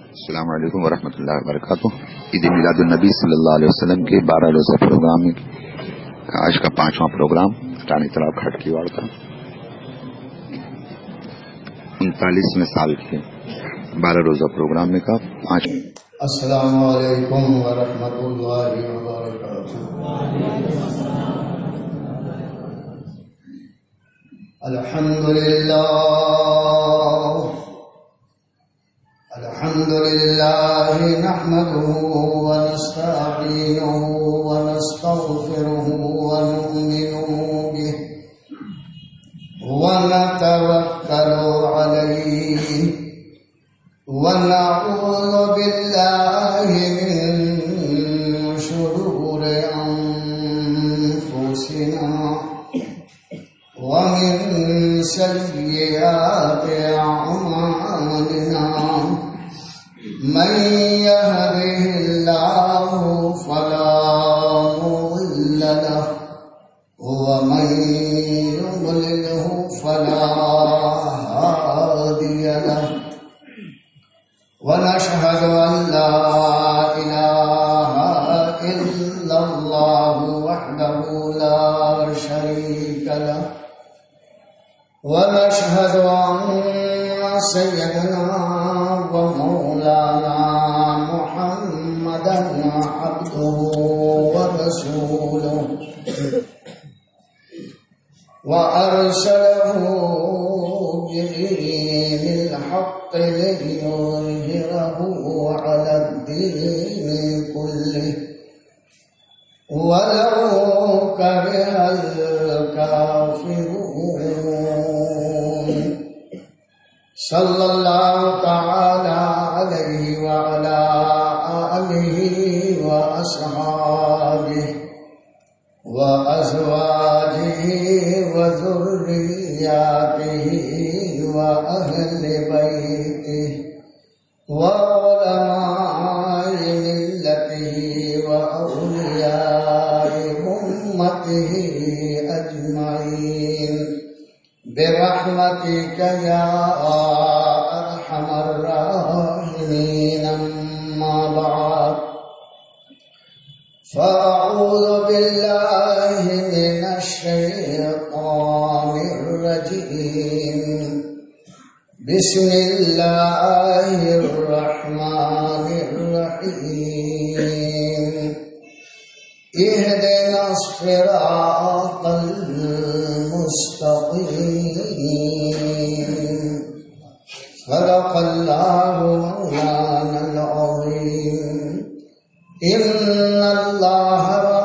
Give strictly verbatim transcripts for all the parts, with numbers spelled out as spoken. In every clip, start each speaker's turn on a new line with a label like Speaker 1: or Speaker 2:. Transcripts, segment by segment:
Speaker 1: السلام علیکم ورحمۃ اللہ وبرکاتہ۔ عید میلاد النبی صلی اللہ علیہ وسلم کے بارہ روزہ پروگرام میں آج کا پانچواں پروگرام رانی تالاب کھٹ کی واڑ کا انتالیسویں سال کے بارہ روزہ پروگرام میں کا پانچ۔
Speaker 2: السلام علیکم ورحمۃ اللہ وبرکاتہ۔ الحمد للہ الحمد للہ نحمده ونستعینه ونستغفره ونؤمن به ونتوکل علیہ ونعوذ باللہ من شرور انفسنا ومن سیئات اعمالنا من يهده الله فلا مضل له ومن يضلله فلا هادي له ونشهد أن لا إله إلا الله وحده لا شريك له ونشهد أن سيدنا ومولانا محمدا عبده ورسوله وأرسله بدين الحق ليظهره على الدين كله ولو كره الكافرون صلى الله تعالى عليه وعلى آله وأصحابه وأزواجه وذرياته وأهل بيته وعلماء ملته وأولياء أمته أجمعين برحمتك يا أرحم الراحمين. أما بعد فأعوذ بالله من الشيطان الرجيم. بسم الله الرحمن الرحيم. اهدنا الصراط المستقيم. صدق الله مولانا العظيم. إن الله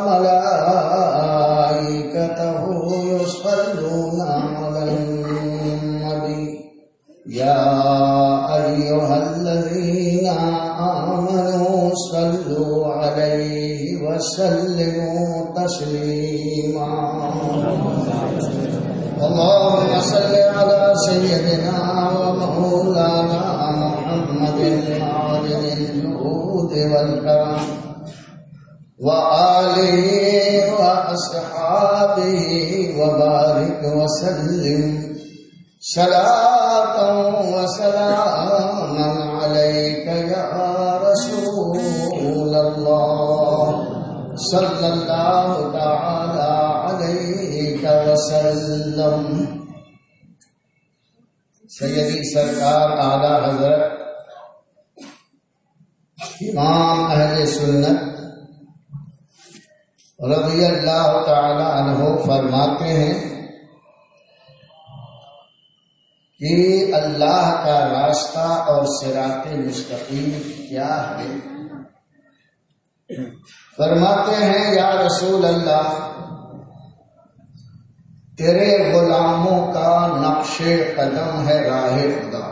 Speaker 2: وملائكته يصلون على النبي يا أيها الذين آمنوا صلوا عليه وسلموا تسليما. اللهم صل على سيدنا ومولانا محمد عالم الجود والكرم وآله وأصحابه وبارك وسلم صلاة وسلاما عليك يا رسول الله صلى الله تعالى عليك وسلم. سیدی سرکار اعلیٰ حضرت امام اہل سنت رضی اللہ تعالی عنہ فرماتے ہیں کہ اللہ کا راستہ اور صراط مستقیم کیا ہے؟ فرماتے ہیں یا رسول اللہ تیرے غلاموں کا نقش قدم ہے راہ خدا.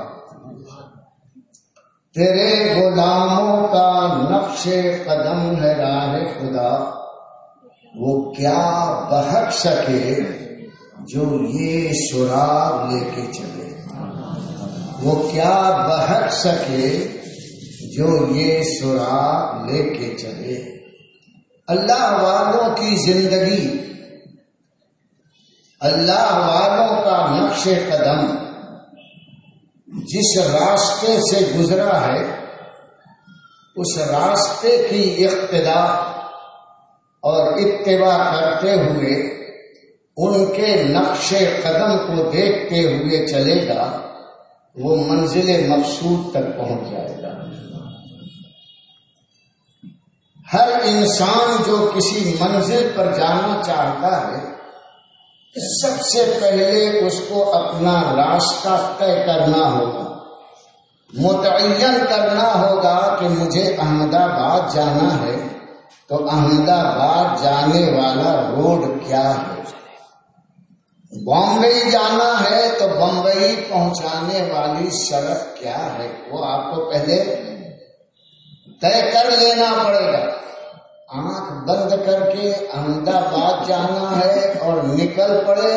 Speaker 2: تیرے غلاموں کا نقش قدم ہے راہ خدا. وہ کیا بہک سکے جو یہ سراغ لے کے چلے. وہ کیا بہک سکے جو یہ سراغ لے کے چلے. اللہ والوں کی زندگی، اللہ والوں کا نقش قدم جس راستے سے گزرا ہے اس راستے کی اقتدا اور اتباع کرتے ہوئے ان کے نقش قدم کو دیکھتے ہوئے چلے گا، وہ منزل مقصود تک پہنچ جائے گا۔ ہر انسان جو کسی منزل پر جانا چاہتا ہے، سب سے پہلے اس کو اپنا راستہ طے کرنا ہوگا، متعین کرنا ہوگا کہ مجھے احمد آباد جانا ہے تو احمد آباد جانے والا روڈ کیا ہے، بمبئی جانا ہے تو بمبئی پہنچانے والی سڑک کیا ہے، وہ آپ کو پہلے طے کر لینا پڑے گا۔ آنکھ بند کر کے احمد آباد جانا ہے اور نکل پڑے،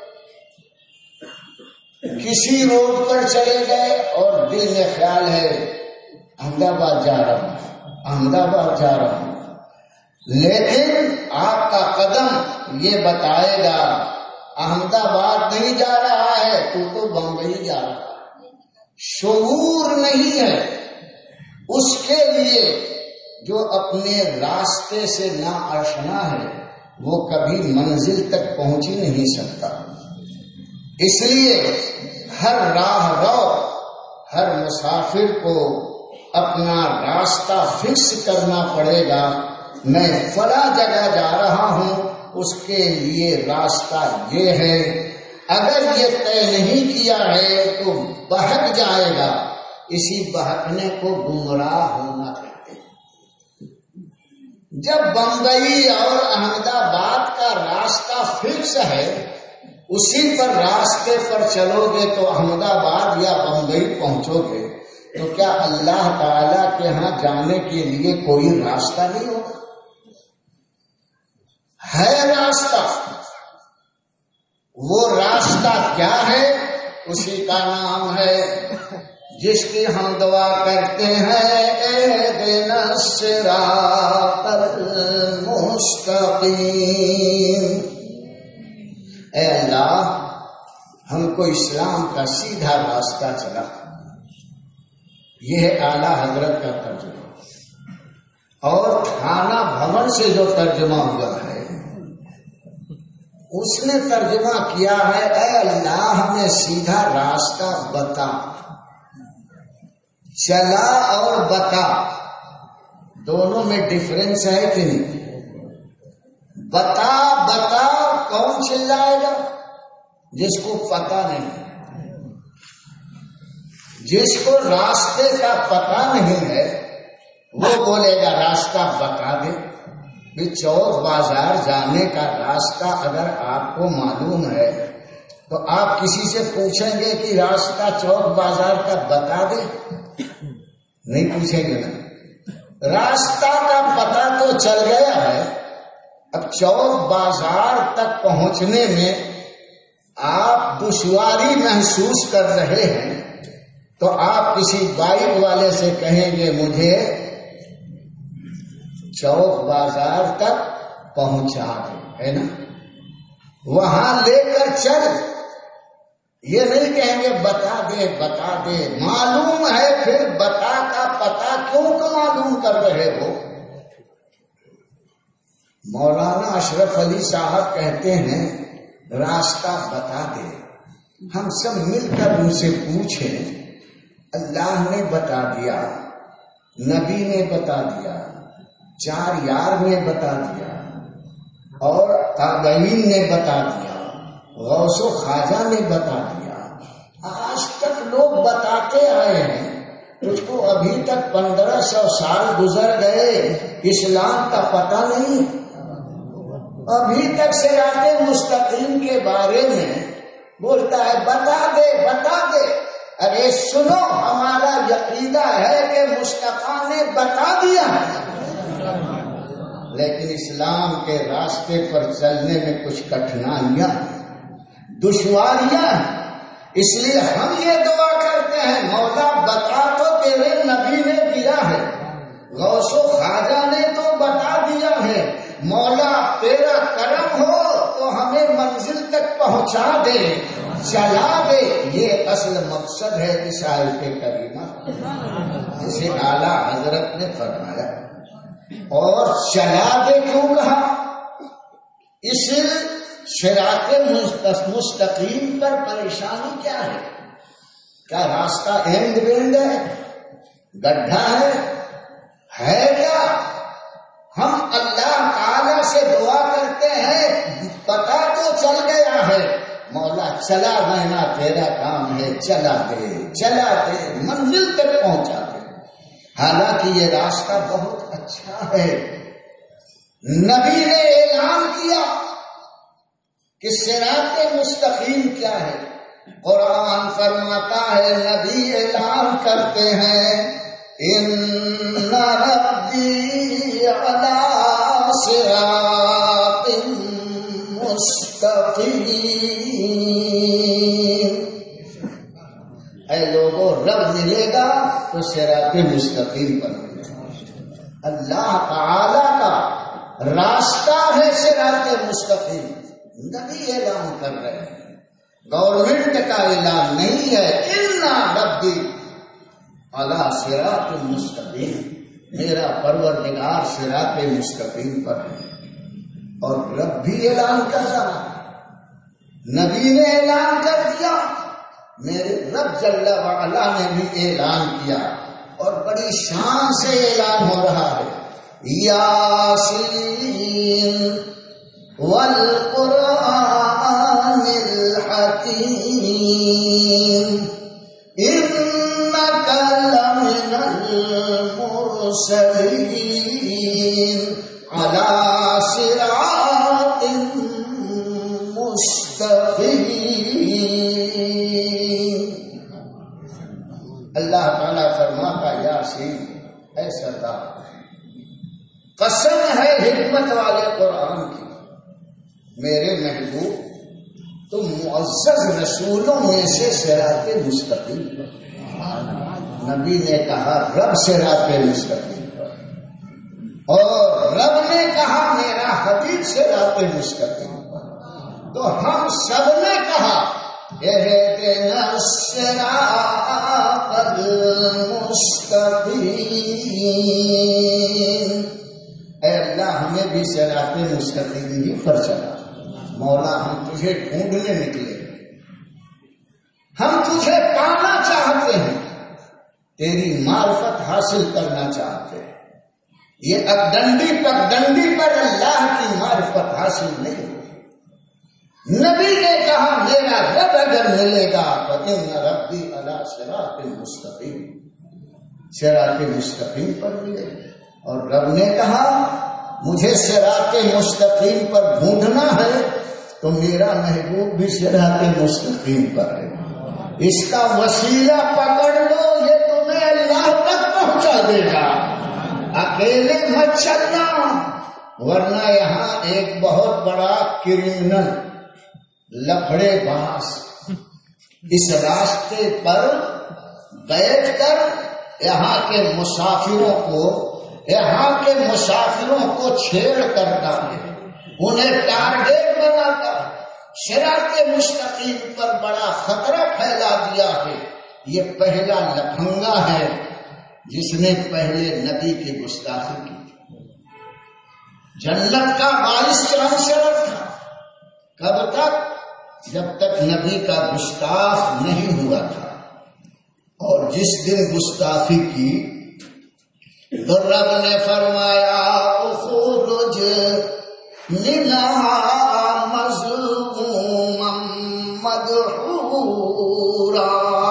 Speaker 2: کسی روڈ پر چلے گئے اور دل میں خیال ہے احمد آباد جا رہا ہوں، احمد آباد جا رہا ہوں، لیکن آپ کا قدم یہ بتائے گا احمد آباد نہیں جا رہا ہے، تو تو بمبئی جا رہا ہے۔ شعور نہیں ہے اس کے لیے جو اپنے راستے سے نا آشنا ہے، وہ کبھی منزل تک پہنچ ہی نہیں سکتا۔ اس لیے ہر راہ رو، ہر مسافر کو اپنا راستہ فکس کرنا پڑے گا۔ میں فلاں جگہ جا رہا ہوں، اس کے لیے راستہ یہ ہے، اگر یہ طے نہیں کیا ہے تو بہک جائے گا۔ اسی بہکنے کو گمراہ ہونا کہتے ہیں۔ جب بمبئی اور احمد آباد کا راستہ فکس ہے، اسی پر راستے پر چلو گے تو احمد آباد یا بمبئی پہنچو گے، تو کیا اللہ تعالی کے ہاں جانے کے لیے کوئی راستہ نہیں ہوگا؟ ہے راستہ۔ وہ راستہ کیا ہے؟ اسی کا نام ہے جس کی ہم دعا کرتے ہیں، اہدنا الصراط المستقیم۔ اے اللہ، ہم کو اسلام کا سیدھا راستہ چلا۔ یہ ہے اعلیٰ حضرت کا ترجمہ، اور تھانہ بھون سے جو ترجمہ ہوا ہے اس نے ترجمہ کیا ہے، اے اللہ ہمیں سیدھا راستہ بتا۔ چلا اور بتا دونوں میں ڈفرنس ہے کہ نہیں؟ بتا بتا کون چلائے گا؟ جس کو پتا نہیں، جس کو راستے کا پتا نہیں ہے وہ بولے گا راستہ بتا دے۔ بھی چوک بازار جانے کا راستہ اگر آپ کو معلوم ہے تو آپ کسی سے پوچھیں گے کہ راستہ چوک بازار کا بتا دے؟ نہیں پوچھیں گے نا۔ راستہ کا پتا تو چل گیا ہے، اب چوک بازار تک پہنچنے میں آپ دشواری محسوس کر رہے ہیں تو آپ کسی بائک والے سے کہیں گے مجھے چوک بازار تک پہنچا دے، ہے نا، وہاں لے کر چل۔ یہ نہیں کہیں گے بتا دے بتا دے، معلوم ہے پھر بتا کا پتا کیوں کو معلوم کر رہے ہو؟ مولانا اشرف علی صاحب کہتے ہیں راستہ بتا دے، ہم سب مل کر ان سے پوچھیں، اللہ نے بتا دیا، نبی نے بتا دیا، چار یار نے بتا دیا، اور تابعین نے بتا دیا، غوث و خواجہ نے بتا دیا، آج تک لوگ بتاتے آئے ہیں۔ تجھ کو ابھی تک پندرہ سو سال گزر گئے، اسلام کا پتہ نہیں، ابھی تک صراط مستقیم کے بارے میں بولتا ہے بتا دے بتا دے۔ ارے سنو، ہمارا عقیدہ ہے کہ مصطفیٰ نے بتا دیا، لیکن اسلام کے راستے پر چلنے میں کچھ کٹھنائیاں، دشواریاں، اس لیے ہم یہ دعا کرتے ہیں مولا بتا تو تیرے نبی نے دیا ہے، غوث و خواجہ نے تو بتا دیا ہے، مولا تیرا کرم ہو تو ہمیں منزل تک پہنچا دے، چلا دے، یہ اصل مقصد ہے اس آیت کریمہ، جسے اعلیٰ حضرت نے فرمایا۔ اور چلا دے کیوں کہا؟ اس صراط مستقیم پر پریشانی کیا ہے؟ کیا راستہ اینڈ بینڈ ہے؟ گڈھا ہے؟ ہے کیا؟ ہم اللہ تعالی سے دعا کرتے ہیں، پتہ تو چل گیا ہے، مولا چلا دینا تیرا کام ہے، چلا دے چلا دے منزل تک پہنچا دے۔ حالانکہ یہ راستہ بہت اچھا ہے۔ نبی نے اعلان کیا کہ صراط مستقیم کیا ہے۔ قرآن فرماتا ہے، نبی اعلان کرتے ہیں، ان ربی علی صراط مستقیم۔ اے لوگوں، رب ملے گا تو صراط مستقیم پر ملے گا۔ اللہ تعالی کا راستہ ہے صراط مستقیم، نبی اعلان کر رہے ہیں، گورنمنٹ کا اعلان نہیں ہے۔ ان ربی علی صراط مستقیم، میرا پروردگار صراط مستقیم پر ہے۔ اور رب بھی اعلان کر رہا ہے، نبی نے اعلان کر دیا، میرے رب جل وعلا نے بھی اعلان کیا، اور بڑی شان سے اعلان ہو رہا ہے، یاسین والقرآن الحکیم انک لمن المرسلین علی صراط مستقیم۔ اللہ تعالیٰ فرماتا، یاسین، اے سردار، قسم ہے حکمت والے قرآن کی، میرے محبوب تم معزز رسولوں میں سے صراط مستقیم پر۔ نبی نے کہا رب صراط مستقیم پر، اور رب نے کہا میرا حبیب صراط مستقیم پر، تو ہم سب نے کہا اہدنا الصراط المستقیم۔ اے اللہ، ہمیں بھی صراط مستقیم ہی پر چلا۔ مولا، ہم تجھے ڈھونڈنے نکلے، ہم تجھے پانا چاہتے ہیں، تیری معرفت حاصل کرنا چاہتے ہیں۔ یہ اگڈنڈی پگڈنڈی پر اللہ کی معرفت حاصل نہیں ہوتی۔ نبی نے کہا میرا رب اگر ملے گا تو ان ربی علی صراط مستقیم، صراط مستقیم پر ملے گا۔ اور رب نے کہا مجھے صراط مستقیم پر ڈھونڈنا ہے تو میرا محبوب بھی صراط مستقیم پر ہے، اس کا وسیلہ پکڑ لو، یہ تمہیں اللہ تک پہنچا دے گا، اکیلے مت چلنا، ورنہ یہاں ایک بہت بڑا کرمنل لفڑے باز اس راستے پر بیٹھ کر یہاں کے مسافروں کو یہاں کے مسافروں کو چھیڑ کرتا ہے، انہیں ٹارگیٹ بناتا ہے، صراط مستقیم پر بڑا خطرہ پھیلا دیا ہے۔ یہ پہلا لفنگا ہے جس نے پہلے نبی کی گستاخی کی تھی۔ جنت کا وائس چانسلر تھا، کب تک؟ جب تک نبی کا گستاخ نہیں ہوا تھا، اور جس دن گستاخی کی تو رب نے فرمایا اخرج منہا مذموما مدحورا۔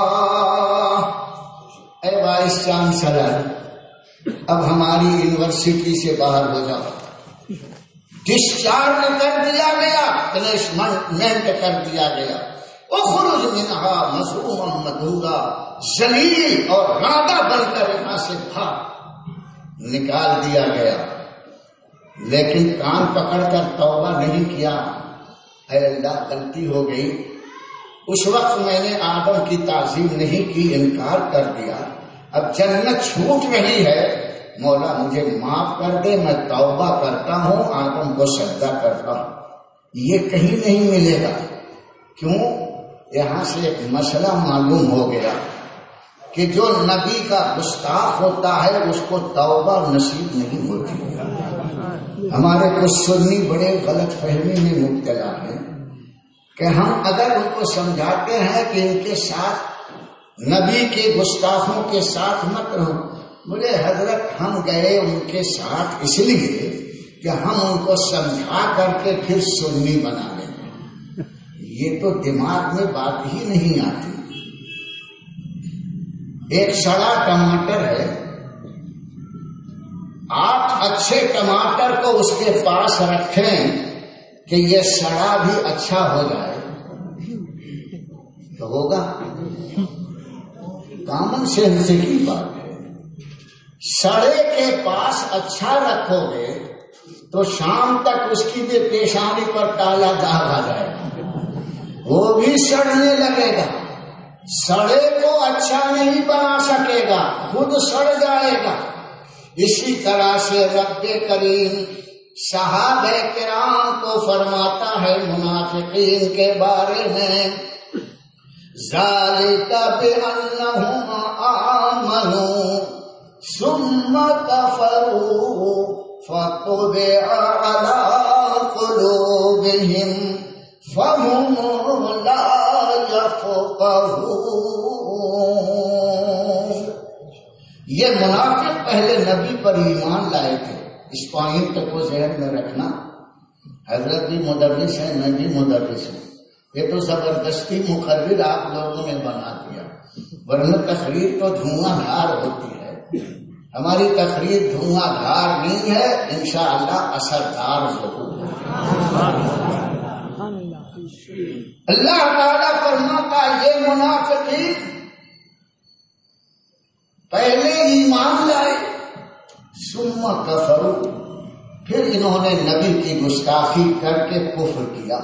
Speaker 2: اے وائس چانسلر، اب ہماری یونیورسٹی سے باہر ہو جاؤ، ڈسچارج کر دیا گیا، پنشمنٹ کر دیا گیا، اخرج منہا مذموما مدحورا، ذلیل اور رانڈا بن کر یہاں سے بھاگ، نکال دیا گیا۔ لیکن کان پکڑ کر توبہ نہیں کیا، اے اللہ غلطی ہو گئی، اس وقت میں نے آدم کی تعظیم نہیں کی، انکار کر دیا، اب جنت چھوٹ رہی ہے، مولا مجھے معاف کر دے، میں توبہ کرتا ہوں، آدم کو سجدہ کرتا ہوں۔ یہ کہیں نہیں ملے گا. کیوں؟ یہاں سے ایک مسئلہ معلوم ہو گیا کہ جو نبی کا گستاخ ہوتا ہے اس کو توبہ نصیب نہیں ہوتی. ہمارے کچھ سنی بڑے غلط فہمی میں مبتلا ہیں کہ ہم اگر ان کو سمجھاتے ہیں کہ ان کے ساتھ نبی کے گستاخوں کے ساتھ مت رہو. بولے حضرت ہم گئے ان کے ساتھ اس لیے کہ ہم ان کو سمجھا کر کے پھر سنی بنا لیں. یہ تو دماغ میں بات ہی نہیں آتی. ایک سڑا ٹماٹر ہے، آپ اچھے ٹماٹر کو اس کے پاس رکھیں کہ یہ سڑا بھی اچھا ہو جائے تو ہوگا؟ کامن سینس کی بات ہے. سڑے کے پاس اچھا رکھو گے تو شام تک اس کی بھی پیشانی پر کالا داغ آ جائے گا، وہ بھی سڑنے لگے گا. سڑے کو اچھا نہیں بنا سکے گا، خود سڑ جائے گا. اسی طرح سے رب کریم صحابہ کرام کو فرماتا ہے منافقین کے بارے میں، ذالک بأنہم آمنوا ثم کفروا فطبع علی قلوبہم فہم لا یفقہون. یہ منافق پہلے نبی پر ایمان لائے تھے. اس پوائنٹ کو ذہن میں رکھنا. حضرت بھی مدرس ہے، میں بھی مدرس ہوں. یہ تو زبردستی مقرر آپ لوگوں نے بنا دیا، ورنہ تقریر تو دھواں دھار ہوتی ہے. ہماری تقریر دھواں دھار نہیں ہے، انشاءاللہ اثردار ضرور ہے. اللہ تعالیٰ فرماتا یہ منافقین پہلے ایمان لائے ثم کفروا، پھر انہوں نے نبی کی گستاخی کر کے کفر کیا.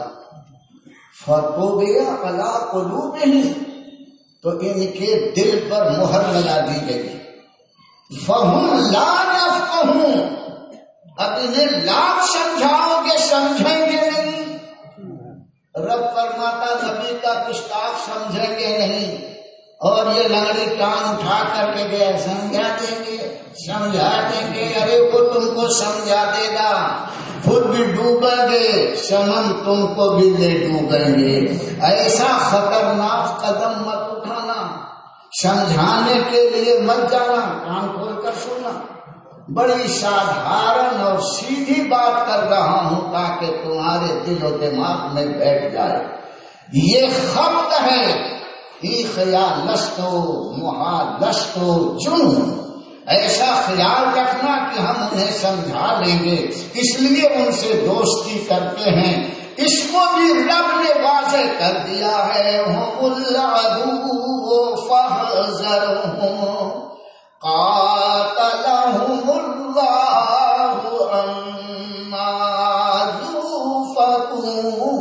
Speaker 2: فطبع علی قلوبہم، تو ان کے دل پر مہر لگا دی گئی. فہم لا یفقہون، اب انہیں لاکھ سمجھاؤ گے سمجھیں گے نہیں. رب فرماتا نبی کا گستاخ سمجھیں گے نہیں، اور یہ لنگڑی ٹانگ اٹھا کر کے گیا سمجھا دیں گے سمجھا دیں گے. ارے وہ تم کو سمجھا دے گا، خود بھی ڈوبیں گے، صنم تم کو بھی لے ڈوبیں گے. ایسا خطرناک قدم مت اٹھانا، سمجھانے کے لیے مت جانا. کان کھول کر سننا، بڑی سادھارن اور سیدھی بات کر رہا ہوں تاکہ تمہارے دل و دماغ میں بیٹھ جائے. یہ خبط ہے، ایخیا لستو محا لستو جنون. ایسا خیال رکھنا کہ ہم انہیں سمجھا لیں گے، اس لیے ان سے دوستی کرتے ہیں. اس کو بھی رب نے واضح کر دیا ہے، ہم العدو فاحذرہم قاتلہم اللہ عما یؤفکون.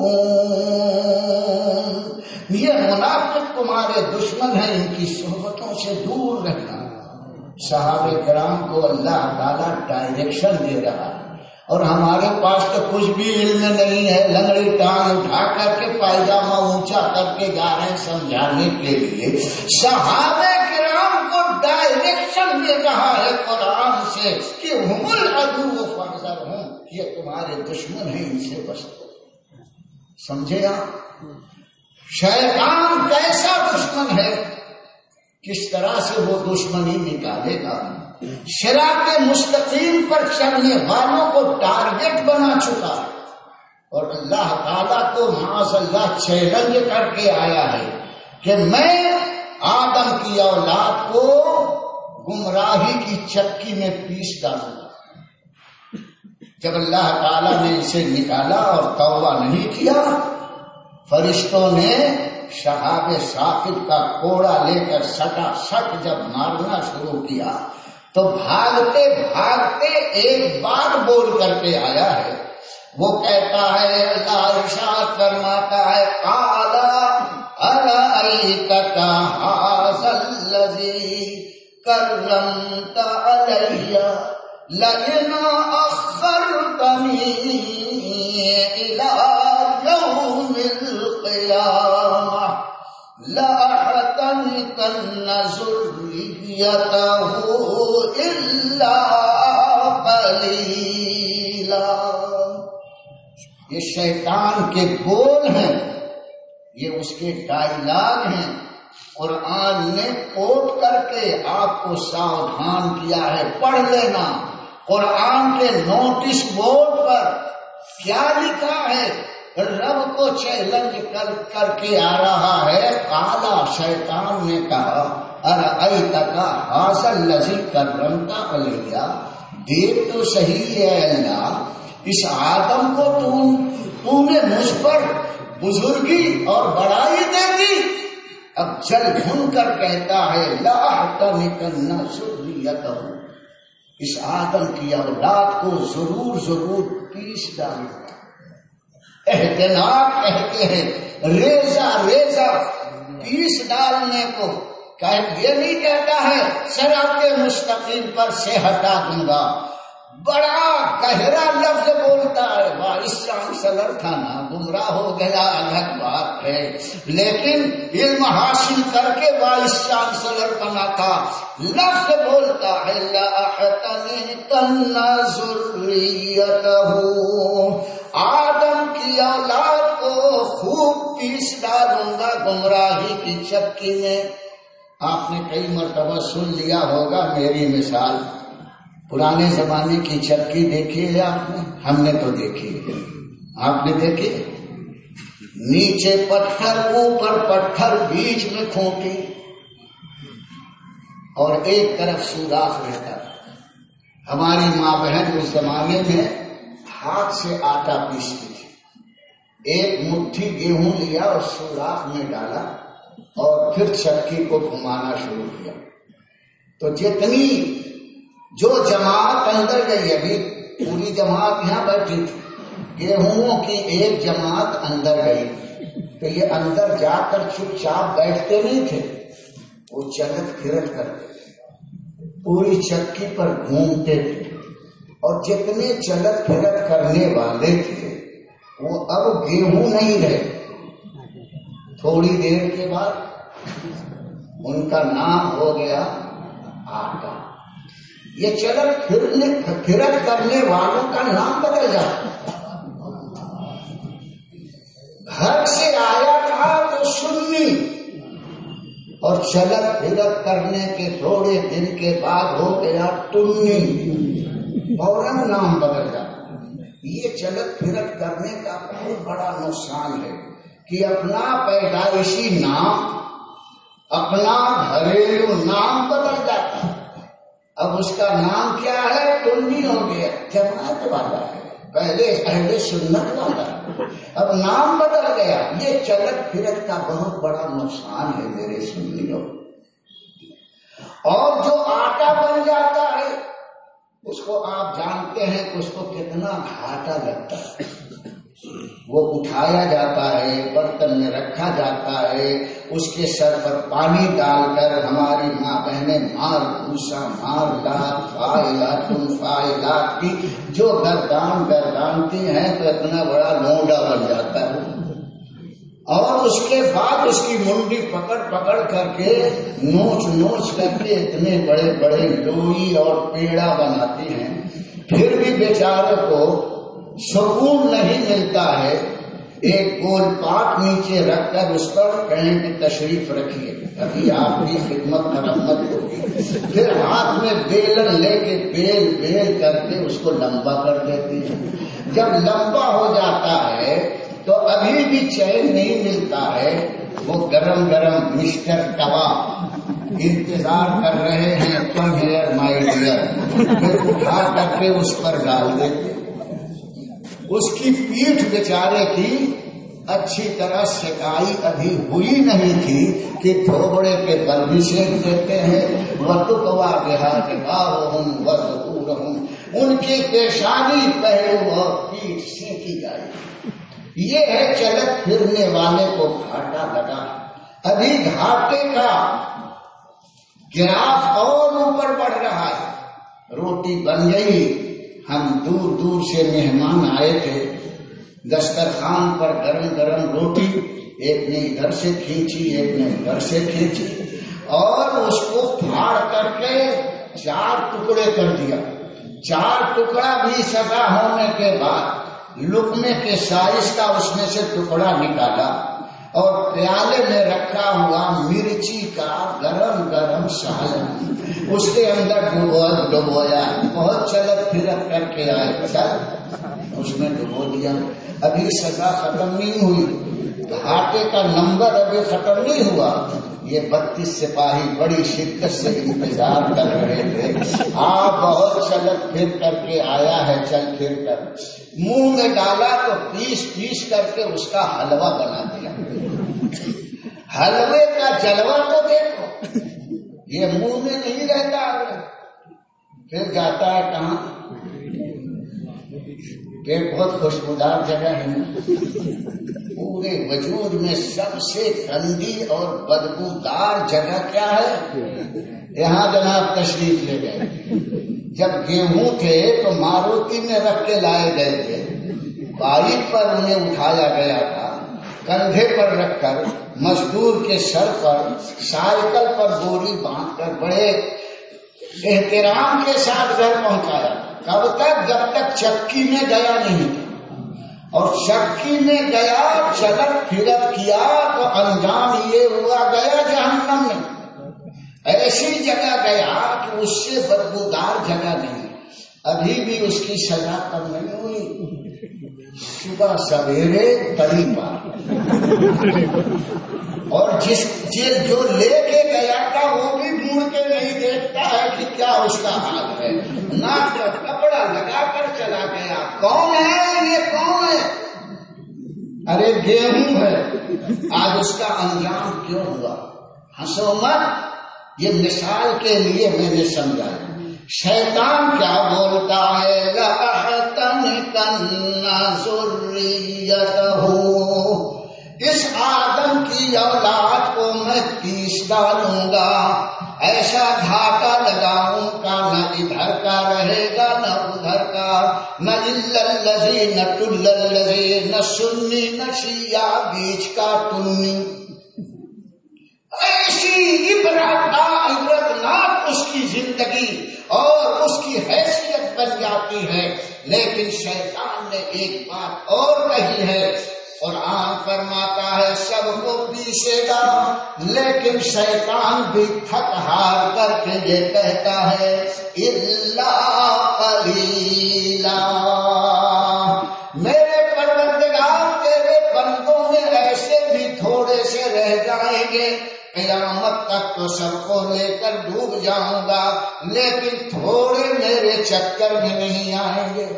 Speaker 2: یہ منافق تمہارے دشمن ہیں، ان کی صحبتوں سے دور رہنا. صحابہ کرام کو اللہ تعالیٰ ڈائریکشن دے رہا ہے، اور ہمارے پاس تو کچھ بھی علم نہیں ہے. لنگڑی ٹانگ اٹھا کر کے پائجامہ اونچا کر کے جا رہے ہیں سمجھانے کے لیے. صحابہ کرام کو ڈائریکشن دے رہا ہے قرآن سے کہ ہم العدو فاحذرہم، یہ تمہارے دشمن ہیں، ان سے بچو. سمجھے آپ؟ شیطان کیسا دشمن ہے، کس طرح سے وہ دشمنی نکالے گا. صراط مستقیم پر چلنے والوں کو ٹارگٹ بنا چکا ہے، اور اللہ تعالیٰ کو معاذ اللہ چیلنج کر کے آیا ہے کہ میں آدم کی اولاد کو گمراہی کی چکی میں پیس ڈالوں گا. جب اللہ تعالیٰ نے اسے نکالا اور توبہ نہیں کیا، فرشتوں نے شہاب ثاقب کا کوڑا لے کر سٹا سٹ جب مارنا شروع کیا تو بھاگتے بھاگتے ایک بات بول کر کے آیا ہے. وہ کہتا ہے، اللہ ارشاد فرماتا ہے، قال ارأیتک ھذا الذی کرمت علی لئن اخرتنی الی القيامة لأحتنكن ذريته إلا قليلا. یہ شیطان کے بول ہیں، یہ اس کے ڈائلاگ ہیں. قرآن نے کوٹ کر کے آپ کو ساودھان کیا ہے، پڑھ لینا. قرآن کے نوٹس بورڈ پر کیا لکھا ہے؟ رب کو چیلنج کر کر کے آ رہا ہے. قالا، شیطان نے کہا، ارأیتک ھذا الذی کرمت علیہ، دیکھ تو صحیح ہے اللہ، اس آدم کو تو نے مجھ پر بزرگی اور بڑائی دے دی. اب جل بھن کر کہتا ہے لأحتنکن ذریتہ، اس آدم کی اولاد کو ضرور ضرور پیس ڈالوں گا. احتناک کہتے ہیں ریزہ ریزہ پیس ڈالنے کو. یہ نہیں کہتا ہے صراط مستقیم پر سے ہٹا دوں گا. بڑا گہرا لفظ بولتا ہے. وائس چانسلر تھا نا، گمراہ ہو گیا الگ بات ہے، لیکن علم حاصل کر کے وائس چانسلر بنا تھا. لفظ بولتا ہے لأحتنکن ذریتہ، آدم کی اولاد کو خوب پیس ڈالوں گا گمراہی کی چکی میں. آپ نے کئی مرتبہ سن لیا ہوگا میری مثال. پرانے زمانے کی چکی دیکھی ہے آپ نے؟ ہم نے تو دیکھی ہے. آپ نے دیکھی؟ نیچے پتھر، اوپر پتھر، بیچ میں کھوٹی اور ایک طرف سوراخ رہتا. ہماری ماں بہن اس زمانے میں ہاتھ سے آٹا پیستی تھی. ایک مٹھی گیہوں لیا اور سوراخ میں ڈالا اور پھر چکی کو گھمانا شروع کیا. تو جتنی جو جماعت اندر گئی، ابھی پوری جماعت یہاں بیٹھی تھی، گیہوں کی ایک جماعت اندر گئی تو یہ اندر جا کر چپ چاپ بیٹھتے نہیں تھے، وہ چلت پھرت کرتے تھے، پوری چکی پر گھومتے تھے. اور جتنے چلت پھرت کرنے والے تھے وہ اب گیہوں نہیں رہے. تھوڑی دیر کے بعد ان کا نام ہو گیا آٹا. یہ چلت پھرنے پھرت کرنے والوں کا نام بدل جاتا. گھر سے آیا تھا تو سنی، اور چلت پھرت کرنے کے تھوڑے دن کے بعد ہو گیا ٹنی. فوراً نام بدل جاتا. یہ چلت پھرت کرنے کا بہت بڑا نقصان ہے کہ اپنا پیدائشی نام، اپنا گھریلو نام بدل جاتا. اب اس کا نام کیا ہے؟ ٹنی ہو گیا. جماعت والا ہے، پہلے اہل سنت والا ہے، اب نام بدل گیا. یہ چلت پھرت کا بہت بڑا نقصان ہے میرے سنیوں. اور جو آٹا بن جاتا ہے اس کو آپ جانتے ہیں کہ اس کو کتنا گھاٹا لگتا ہے. وہ اٹھایا جاتا ہے، برتن میں رکھا جاتا ہے، اس کے سر پر پانی ڈال کر ہماری ماں بہنیں مار بھوسا مار لات فائلات تم فائلات کی جو گردان گردانتی ہیں تو اتنا بڑا لونڈا بن جاتا ہے. اور اس کے بعد اس کی منڈی پکڑ پکڑ کر کے نوچ نوچ کر کے اتنے بڑے بڑے لوئی اور پیڑا بناتی ہیں. پھر بھی بیچارے کو سکون نہیں ملتا ہے. ایک گول پاٹ نیچے رکھ کر اس پر کہیں کی تشریف رکھیے، ابھی آپ کی خدمت مرمت ہوگی. پھر ہاتھ میں بیلن لے کے بیل بیل کر کے اس کو لمبا کر دیتی ہے. جب لمبا ہو جاتا ہے تو ابھی بھی چین نہیں ملتا ہے. وہ گرم گرم مسٹر کباب انتظار کر رہے ہیں، کم ہیئر مائی ڈیئر، پھر اٹھا کر کے اس پر ڈال دیتے. اس کی پیٹھ بیچارے کی اچھی طرح سکائی ابھی ہوئی نہیں تھی کہ تھوبڑے کے بل بھی سینک دیتے ہیں. وَتُقْوَى بِهَا جِبَاهُهُمْ وَظُهُورُهُمْ، ان کی پیشانی پہلو اور پیٹھ سینکی جائے. یہ ہے چلت پھرنے والے کو گھاٹا لگا. ابھی گھاٹے کا گراف اور اوپر بڑھ رہا ہے. روٹی بن گئی، ہم دور دور سے مہمان آئے تھے، دسترخوان پر گرم گرم روٹی ایک نے ادھر سے کھینچی ایک نے ادھر سے کھینچی اور اس کو پھاڑ کر کے چار ٹکڑے کر دیا. چار ٹکڑا بھی سزا ہونے کے بعد لقمے کے سائز کا اس میں سے ٹکڑا نکالا اور پیالے میں رکھا ہوا مرچی کا گرم گرم سالن اس کے اندر ڈبویا. بہت چلت پھرت کر کے آئے, چل اس میں ڈبو دیا. ابھی سزا ختم نہیں ہوئی, گھاٹے کا نمبر ابھی ختم نہیں ہوا. یہ بتیس سپاہی بڑی شدت سے انتظار کر رہے تھے. آپ بہت چلت پھر کر کے آیا ہے, چل پھر کر منہ میں ڈالا تو پیس پیس کر کے اس کا حلوہ بنا دیا. حلوے کا جلوہ تو دیکھو, یہ منہ میں نہیں رہتا. پھر جاتا ہے کہاں؟ پیٹ بہت خوشبودار جگہ ہے, پورے وجود میں سب سے گندی اور بدبودار جگہ کیا ہے؟ یہاں جناب تشریف لے گئے. جب گیہوں تھے تو ماروتی میں رکھ کے لائے گئے تھے, بائک پر انہیں اٹھایا گیا تھا, کندھے پر رکھ کر مزدور کے سر پر سائیکل پر بوری باندھ کر بڑے احترام کے ساتھ گھر پہنچایا. کب تک؟ جب تک چکی میں گیا نہیں. اور چکی میں گیا, چلت پھرت کیا تو انجام یہ ہوا, گیا جہنم میں. ایسی جگہ گیا کہ اس سے بدبودار جگہ نہیں. ابھی بھی اس کی سزا کم نہیں ہوئی. صبح سویرے تری پار, اور جس جو لے کے گیا تھا وہ بھی مڑ کے نہیں دیکھتا ہے کہ کیا اس کا حال ہے. ناک پر کپڑا لگا کر چلا گیا. کون ہے یہ؟ کون ہے؟ ارے گیہوں ہے. آج اس کا انجام کیوں ہوا؟ ہنسو مت, یہ مثال کے لیے میں نے سمجھایا. شیطان کیا بولتا ہے؟ لَأَحْتَنِكَنَّ ذُرِّيَّتَهُ, اس آدم کی اولاد کو میں پیس ڈالوں گا, ایسا دھاکہ لگاؤں کا نہ ادھر کا رہے گا نہ ادھر کا, نہ الذی نہ تل الذی, نہ سنی نہ شیعہ, بیچ کا تنی. ایسی عبرت عبرتناک اس کی زندگی اور اس کی حیثیت بن جاتی ہے. لیکن شیطان نے ایک بات اور کہی ہے, قرآن فرماتا ہے سب کو پیسے گا, لیکن شیطان بھی تھک ہار کر کے یہ کہتا ہے الا قلیلا. میرے پروردگار تیرے بندوں میں ایسے بھی تھوڑے سے رہ جائیں گے, قیامت تک تو سب کو لے کر ڈوب جاؤں گا, لیکن تھوڑے میرے چکر میں نہیں آئیں گے.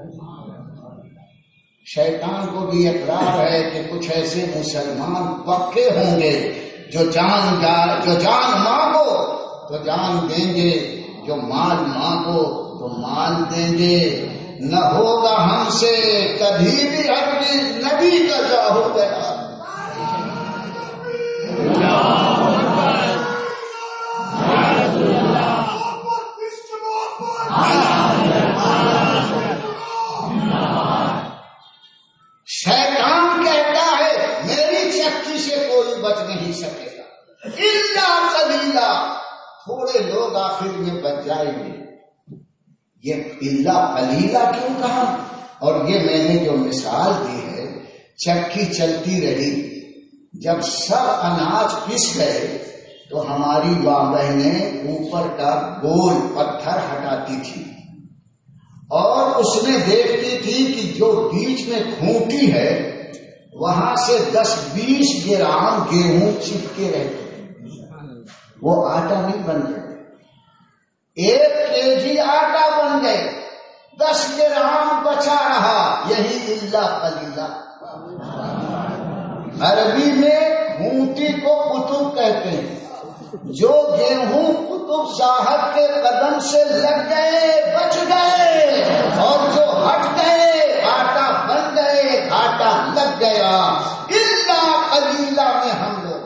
Speaker 2: شیطان کو بھی اقرار ہے کہ کچھ ایسے مسلمان پکے ہوں گے جو جان جا جو جان مانگو تو جان دیں گے, جو مال مانگو تو مال دیں گے. نہ ہوگا ہم سے کبھی بھی ہرگز نبی کا جا ہو گیا. شیطان کہتا ہے میری چکی سے کوئی بچ نہیں سکے گا, الا قلیلا, تھوڑے لوگ آخر میں بچ جائیں گے. یہ الا قلیلا کیوں کہا؟ اور یہ میں نے جو مثال دی ہے, چکی چلتی رہی, جب سب اناج پس گئے تو ہماری ماں بہنیں اوپر کا گول پتھر ہٹاتی تھی اور اس میں دیکھتی تھی کہ جو بیچ میں کھوٹی ہے وہاں سے دس بیس گرام گیہوں چپکے رہتے, وہ آٹا نہیں بن گئے. ایک کے جی آٹا بن گئے, دس گرام بچا رہا. یہی الا قلیلا. عربی میں کھوٹی کو قطب کہتے ہیں. جو گیہوں قطب صاحب کے قدم سے لگ گئے بچ گئے, اور جو ہٹ گئے آٹا بن گئے, آٹا لگ گیا. الا قلیلا میں ہم لوگ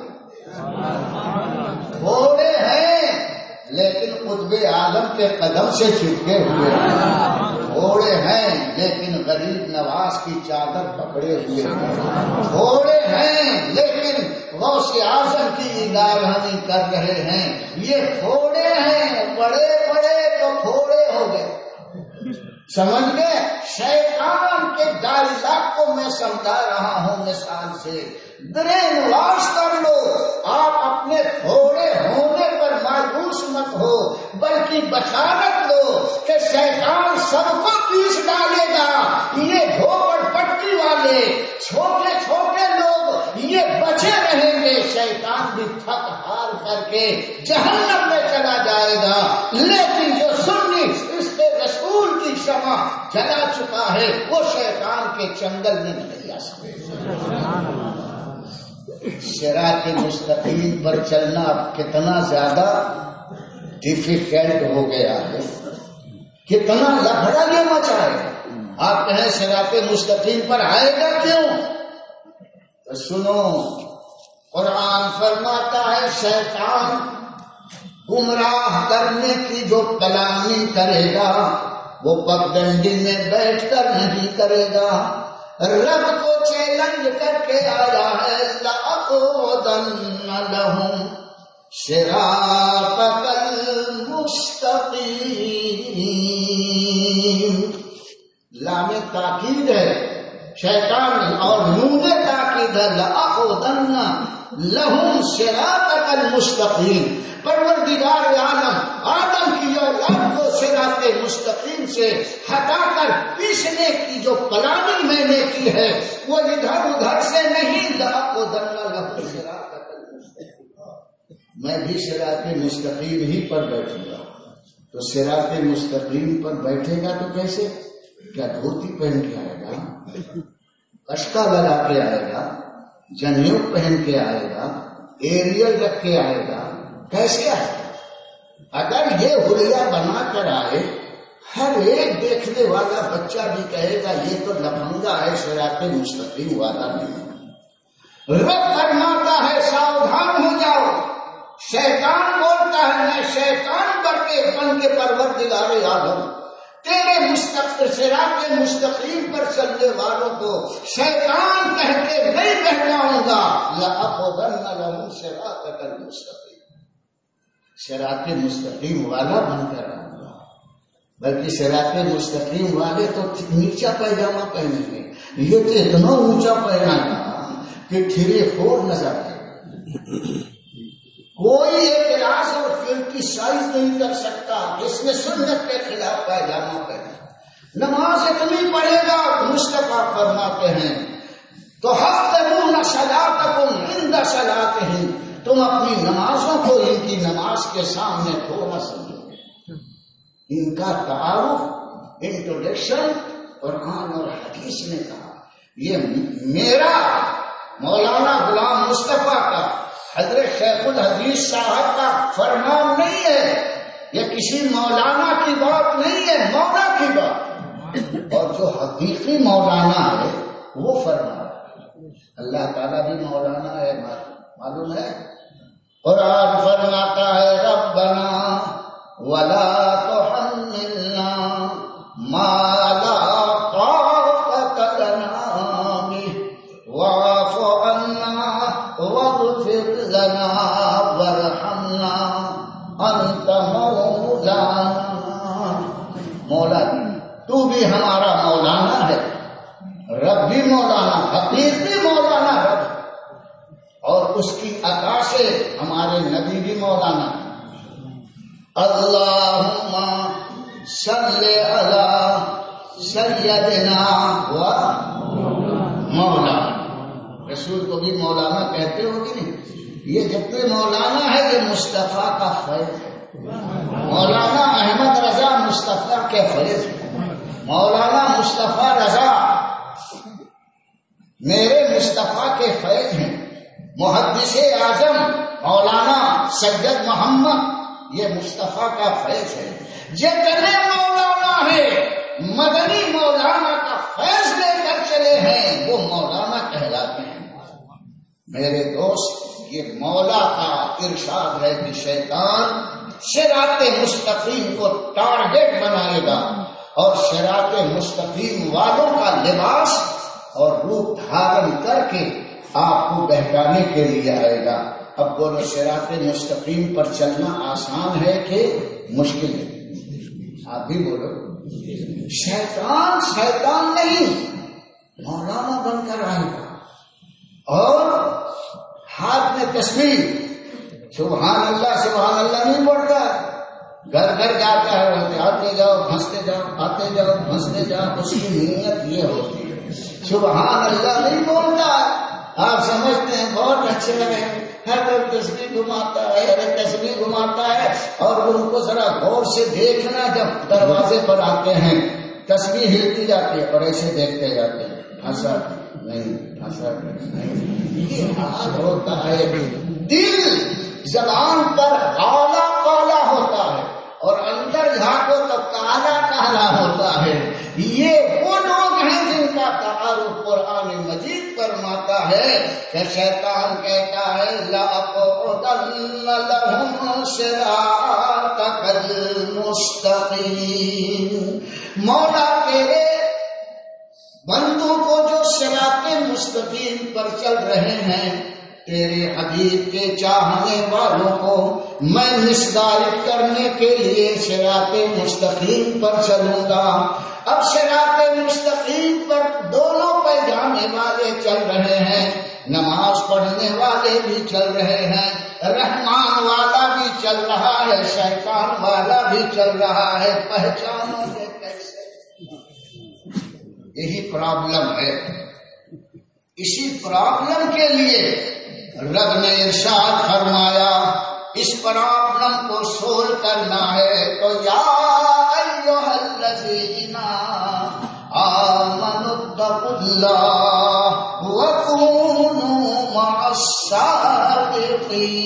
Speaker 2: تھوڑے ہیں لیکن قطب اعظم کے قدم سے چھپکے ہوئے. تھوڑے ہیں لیکن غریب نواز کی چادر پکڑے ہوئے ہیں، تھوڑے ہیں لیکن غوث اعظم کی نگرانی کر رہے ہیں۔ یہ تھوڑے ہیں، بڑے بڑے تو تھوڑے ہو گئے، سمجھ گئے؟ شیطان کے ڈائلاگ کو میں سمجھا رہا ہوں مثال سے، برین واش کر لو، آپ اپنے تھوڑے ہونے پر مایوس مت ہو، بلکہ بشارت لو کہ شیطان سب کو پیس ڈالے گا۔ یہ جھوپڑ پٹی والے چھوٹے چھوٹے لوگ یہ بچے رہیں گے، شیطان بھی تھک ہار کر کے جہنم میں چلا جائے گا، لیکن جو سنی اس کے رسول کی شمع جلا چکا ہے وہ شیطان کے چنگل میں نہیں آ سکے۔ صراط مستقیم پر چلنا کتنا زیادہ ڈیفیکلٹ ہو گیا ہے، کتنا لفڑا یہ مچا ہے۔ آپ کہیں صراط مستقیم پر آئے گا کیوں؟ تو سنو، قرآن فرماتا ہے شیطان گمراہ کرنے کی جو پلاننگ کرے گا وہ پگڈنڈی میں بیٹھ کر نہیں کرے گا، رب کو چیلنج کر کے آیا ہے، لَأَقْعُدَنَّ لَهُمْ صِرَاطَكَ الْمُسْتَقِيمَ۔ لام تاکید ہے شیطان اور نون تاکید ہے، لَأَقْعُدَنَّ لَهُمْ صِرَاطَكَ الْمُسْتَقِيمَ۔ پروردگار عالم آدم کی اولاد کو صراط مستقیم سے ہٹا کر پیچھنے کی جو پلاننگ میں نے کی ہے وہ ادھر ادھر سے نہیں، لَأَقْعُدَنَّ لَهُمْ صِرَاطَكَ الْمُسْتَقِيمَ، میں بھی صراط مستقیم ہی پر بیٹھوں گا۔ تو صراط مستقیم پر بیٹھے گا تو کیسے؟ کیا دھوتی پہن کے آئے گا، کشکا لگا کے آئے گا، جنیو پہن کے آئے گا، ایریل رکھ کے آئے گا؟ کیسے آئے گا؟ اگر یہ حلیہ بنا کر آئے، ہر ایک دیکھنے والا بچہ بھی کہے گا یہ تو لفنگا ہے، صراط مستقیم والا نہیں۔ رب فرماتا ہے ساودھان ہو جاؤ، شیطان بولتا ہے میں شیطان بن کے بن کے پروردگار عالم تیرے مستقبل صراط مستقیم پر چلنے والوں کو شیطان کہہ کے نہیں بہلاؤں گا، لَأَقْعُدَنَّ لَهُمْ صِرَاطَكَ الْمُسْتَقِيمَ، صراط مستقیم والا بن کر آؤں گا۔ بلکہ صراط مستقیم والے تو نیچا پیجامہ پہنیں گے، یہ تو اتنا اونچا پہنانا کہ ٹھیرے خور نظر آئے گا، کوئی اعتراض اور فلم کی سائز نہیں کر سکتا اس نے سنت کے خلاف پیجامہ پہنا۔ نماز اتنی پڑھے گا، مصطفیٰ فرماتے ہیں تو حَفْظُونَ صَلَاتَكُمْ عِنْدَ صَلَاتِهِمْ، تم اپنی نمازوں کو ان کی نماز کے سامنے تھوڑا سمجھو گے۔ ان کا تعارف انٹروڈکشن قرآن اور حدیث نے کہا، یہ میرا مولانا غلام مصطفیٰ کا حضرت شیخ الحدیث صاحب کا فرمان نہیں ہے، یہ کسی مولانا کی بات نہیں ہے، مولا کی بات، اور جو حقیقی مولانا ہے وہ فرمان ہے۔ اللہ تعالیٰ بھی مولانا ہے، معلوم ہے؟ قرآن فرماتا ہے ربنا ولا تحملنا ما لا طاقة لنا به واعف عنا واغفر لنا وارحمنا انت مولانا۔ مولا تو بھی ہمارا مولانا ہے، رب بھی مولانا، حقیقی مولانا رب، اور اس کی عطا سے ہمارے نبی بھی مولانا۔ اللہم صلی علی سیدنا و مولانا، رسول کو بھی مولانا کہتے ہو کہ نہیں؟ یہ جب بھی مولانا ہے یہ مصطفیٰ کا فیض ہے، مولانا احمد رضا مصطفیٰ کے فیض ہے، مولانا مصطفیٰ رضا میرے مصطفیٰ کے فیض ہیں، محدث اعظم مولانا سید محمد یہ مصطفیٰ کا فیض ہے، جتنے مولانا ہے مدنی مولانا کا فیض لے کر چلے ہیں وہ مولانا کہلاتے ہیں۔ میرے دوست یہ مولا کا ارشاد ہے کہ شیطان صراط مستقیم کو ٹارگیٹ بنائے گا اور صراط مستقیم والوں کا لباس اور روپ دھارن کر کے آپ کو بہکانے کے لیے آئے گا. اب بولو صراط مستقیم پر چلنا آسان ہے کہ مشکل ہے؟ آپ بھی بولو. شیطان شیطان نہیں مولانا بن کر آئے گا اور ہاتھ میں تسبیح سبحان اللہ سبحان اللہ نہیں پڑتا. گھر گھر جاتا ہے بولتے آتے جاؤ پھنستے جاؤ آتے جاؤ پھنستے جاؤ. اس کی نیت یہ ہوتی ہے سبحان اللہ نہیں بولتا. آپ سمجھتے ہیں بہت اچھے لگے ہر کوئی تصویر گھماتا ہے ہر تصویر گھماتا ہے. اور ان کو ذرا غور سے دیکھنا جب دروازے پر آتے ہیں تصویر ہلتی جاتی ہے اور ایسے دیکھتے جاتے ہیں. ہنسا نہیں ہنسا نہیں. یہ حال ہوتا ہے. دل زبان پر کالا کالا ہوتا ہے اور اندر جھانکو تو کالا کالا ہوتا ہے. یہ وہ لوگ ہیں جن کا تعارف قرآن مجید فرماتا ہے کہ شیطان کہتا ہے لَأَقْعُدَنَّ لَهُمْ صِرَاطَكَ الْمُسْتَقِيمَ. مولا تیرے بندوں کو جو صراط مستقیم پر چل رہے ہیں تیرے حبیب کے چاہنے والوں کو میں مصداق کرنے کے لیے صراط مستقیم پر چلوں گا. اب صراط مستقیم پر دونوں پہ جانے والے چل رہے ہیں. نماز پڑھنے والے بھی چل رہے ہیں. رحمان والا بھی چل رہا ہے شیطان والا بھی چل رہا ہے. پہچانو گے کیسے؟ یہی پرابلم ہے. اسی پرابلم کے لیے رب نے ارشاد فرمایا اس پرابلم کو سول کرنا ہے تو یا ایھا الذین آمنوا اتقوا اللہ وکونوا مع الصادقین.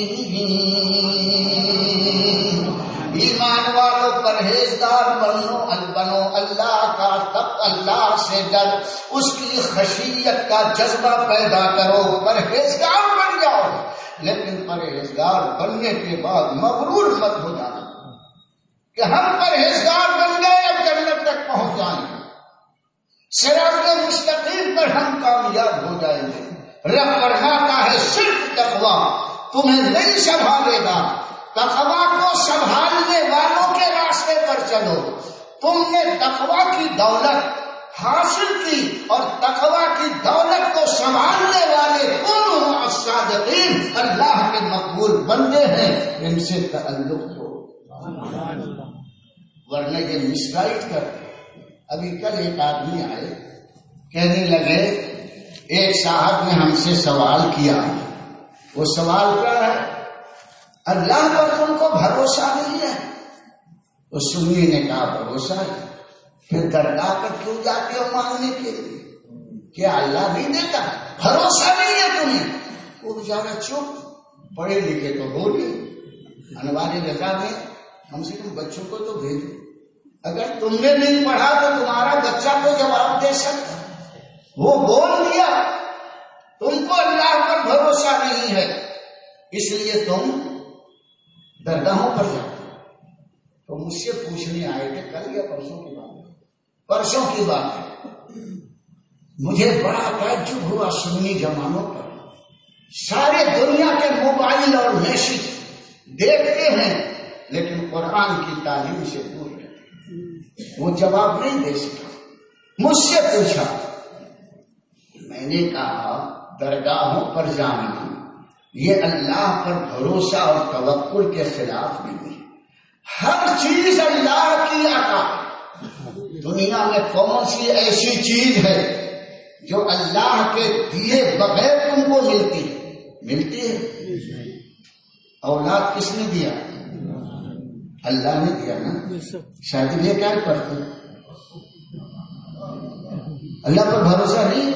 Speaker 2: ایمان والو پرہیزگار بنو بنو اللہ کا تب اللہ سے ڈر اس کی خشیت کا جذبہ پیدا کرو. پرہیزگار بن جاؤ لیکن پرہیزگار بننے کے بعد مغرور مت ہو جانا کہ ہم پرہیزگار بن گئے اب جنت تک پہنچ جائیں گے. صراط مستقیم پر ہم کامیاب ہو جائیں گے. رب فرماتا ہے صرف تقویٰ تمہیں نہیں سنبھالے گا. تقویٰ کو سنبھالنے والوں کے راستے پر چلو. تم نے تقویٰ کی دولت حاصل کی اور تقویٰ کی دولت کو سنبھالنے والے ان الصادقین اللہ کے مقبول بندے ہیں. ان سے تعلق ہو ورنہ یہ مسگائڈ کرتے. ابھی کل ایک آدمی آئے کہنے لگے ایک صاحب نے ہم سے سوال کیا. وہ سوال کیا ہے اللہ پر تم کو بھروسہ نہیں ہے. اس سنی نے کہا بھروسہ ہے. پھر درگاہ پر کیوں جاتے ہو مانگنے کے لیے؟ کیا اللہ نہیں دیتا؟ بھروسہ نہیں ہے تمہیں. وہ بیچارہ چپ. پڑھے لکھے تو بولے انوار رضا میں ہم سے کم بچوں کو تو بھیجو. اگر تم نے نہیں پڑھا تو تمہارا بچہ تو جواب دے سکتا. وہ بول دیا تم کو اللہ پر بھروسہ نہیں ہے اس لیے تم درگاہوں پر جاتے. تو مجھ سے پوچھنے آئے تھے کل یا پرسوں کی بات ہے پرسوں کی بات ہے مجھے بڑا تعجب ہوا. سنی جمانوں پر سارے دنیا کے موبائل اور میسج دیکھتے ہیں لیکن قرآن کی تعلیم سے دور رہتے. وہ جواب نہیں دے سکا. مجھ سے پوچھا. میں نے کہا درگاہوں پر جانا یہ اللہ پر بھروسہ اور توکل کے خلاف نہیں ہے. ہر چیز اللہ کی عطا. دنیا میں کون سی ایسی چیز ہے جو اللہ کے دیے بغیر تم کو ملتی ہے؟ ملتی ہے. اولاد کس نے دیا؟ اللہ نے دیا نا. شادی یہ کیا کرتے اللہ پر بھروسہ نہیں.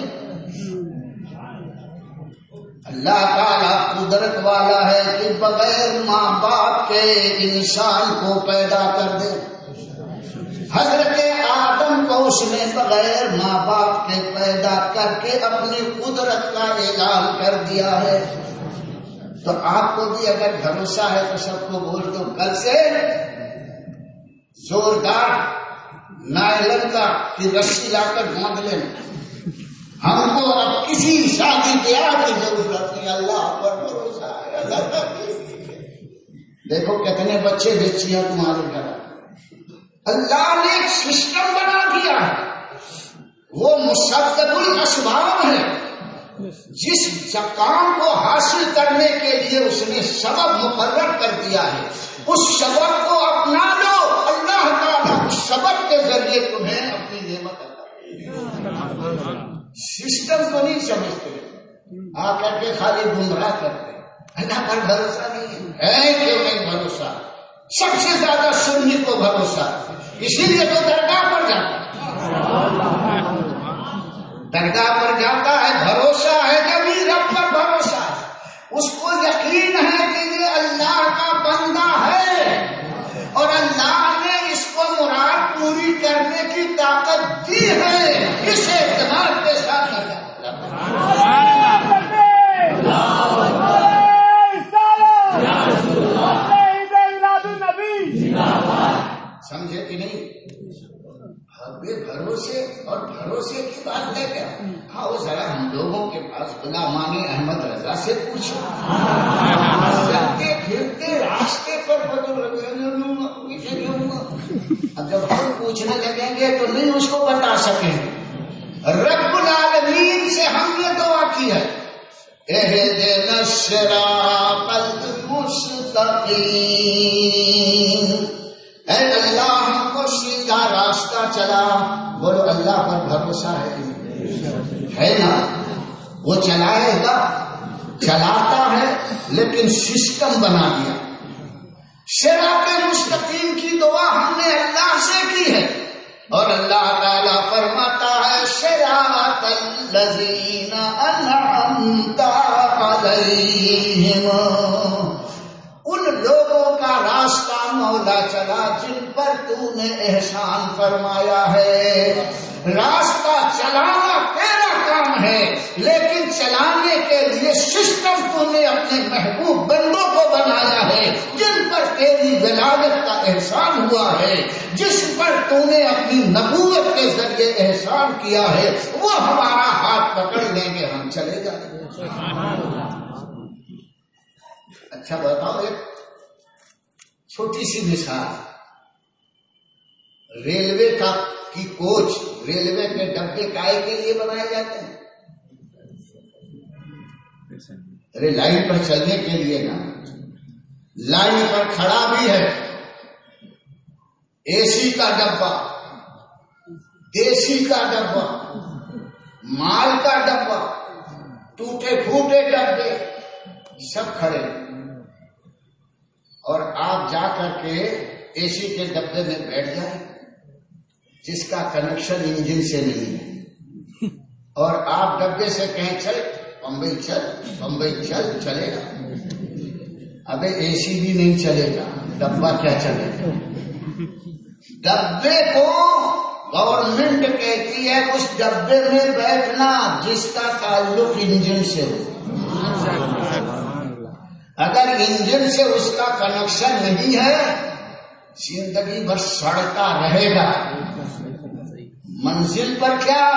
Speaker 2: اللہ تعالیٰ قدرت والا ہے کہ بغیر ماں باپ کے انسان کو پیدا کر دے. حضرت آدم کو اس نے بغیر ماں باپ کے پیدا کر کے اپنی قدرت کا اعلان کر دیا ہے. تو آپ کو بھی اگر بھروسہ ہے تو سب کو بول دو کل سے زوردار نائلن کا کی رسی لا کر باندھ لینا. ہم کو اب کسی شادی بیاہ کی ضرورت نہیں. اللہ پر بھروسہ ہے. اللہ دیکھو کتنے بچے بیچی ہیں تمہارے گھر. اللہ نے ایک سسٹم بنا دیا ہے. وہ مسبب الاسباب ہے. جس کام کو حاصل کرنے کے لیے اس نے سبب مقرر کر دیا ہے اس سبب کو اپنا لو. اللہ تعالیٰ اس سبب کے ذریعے تمہیں اپنی نعمت عطا. سسٹم کو نہیں سمجھتے, آ کر کے خالی گمراہ کرتے. اللہ پر بھروسہ نہیں ہے. کیوں نہیں بھروسہ؟ سب سے زیادہ سنی کو بھروسہ, اسی لیے تو درگاہ پر جاتا ہے. درگاہ پر جاتا ہے, بھروسہ ہے جبھی رب پر بھروسہ ہے. اس کو یقین ہے کہ یہ اللہ کا بندہ ہے اور اللہ نے اس کو مراد پوری کرنے کی طاقت دی ہے. اس اعتماد کے ساتھ سمجھے کہ نہیں؟ بے بھروسے اور بھروسے کی بات ہے کیا؟ ہاں وہ ذرا ہم لوگوں کے پاس غلامان احمد رضا سے پوچھو. چلتے پھرتے راستے پر اب جب ہم پوچھنے لگیں گے تو نہیں اس کو بتا سکیں گے. رب العالمین سے ہم نے دعا کی ہے اہدنا الصراط المستقیم. اے اللہ ہم کو سیدھا راستہ چلا. بولو اللہ پر بھروسہ ہے ہے نا؟ وہ چلائے گا, چلاتا ہے, لیکن سسٹم بنا دیا. صراط مستقیم کی دعا ہم نے اللہ سے کی ہے اور اللہ تعالیٰ فرماتا ہے صراط الذین انعمت علیہم. ان لوگوں کا راستہ مولا چلا جن پر تو نے احسان فرمایا ہے. راستہ چلانا تیرا کام ہے, لیکن چلانے کے لیے سسٹم تو نے اپنے محبوب بندوں کو بنایا ہے جن پر تیری ولادت کا احسان ہوا ہے, جس پر تو نے اپنی نبوت کے ذریعے احسان کیا ہے. وہ ہمارا ہاتھ پکڑ لیں گے, ہم چلے جائیں گے. اچھا بتاؤ, ایک چھوٹی سی مثال. ریلوے کا کی کوچ, ریلوے کے ڈبے کائے کے لیے بنائے جاتے ہیں؟ ارے لائن پر چلنے کے لیے نا. لائن پر کھڑا بھی ہے, اے سی کا ڈبہ, دیسی کا ڈبہ, مال کا ڈبہ, ٹوٹے پھوٹے ڈبے سب کھڑے. اور آپ جا کر کے اے سی کے ڈبے میں بیٹھ جائیں جس کا کنیکشن انجن سے نہیں ہے, اور آپ ڈبے سے کہیں چل بمبئی چل بمبئی چل, چلے گا؟ ابے اے سی بھی نہیں چلے گا, ڈبہ کیا چلے گا؟ ڈبے کو گورنمنٹ کہتی ہے اس ڈبے میں بیٹھنا جس کا تعلق انجن سے ہو. اگر انجن سے اس کا کنیکشن نہیں ہے زندگی بھر سڑتا رہے گا. منزل پر کیا,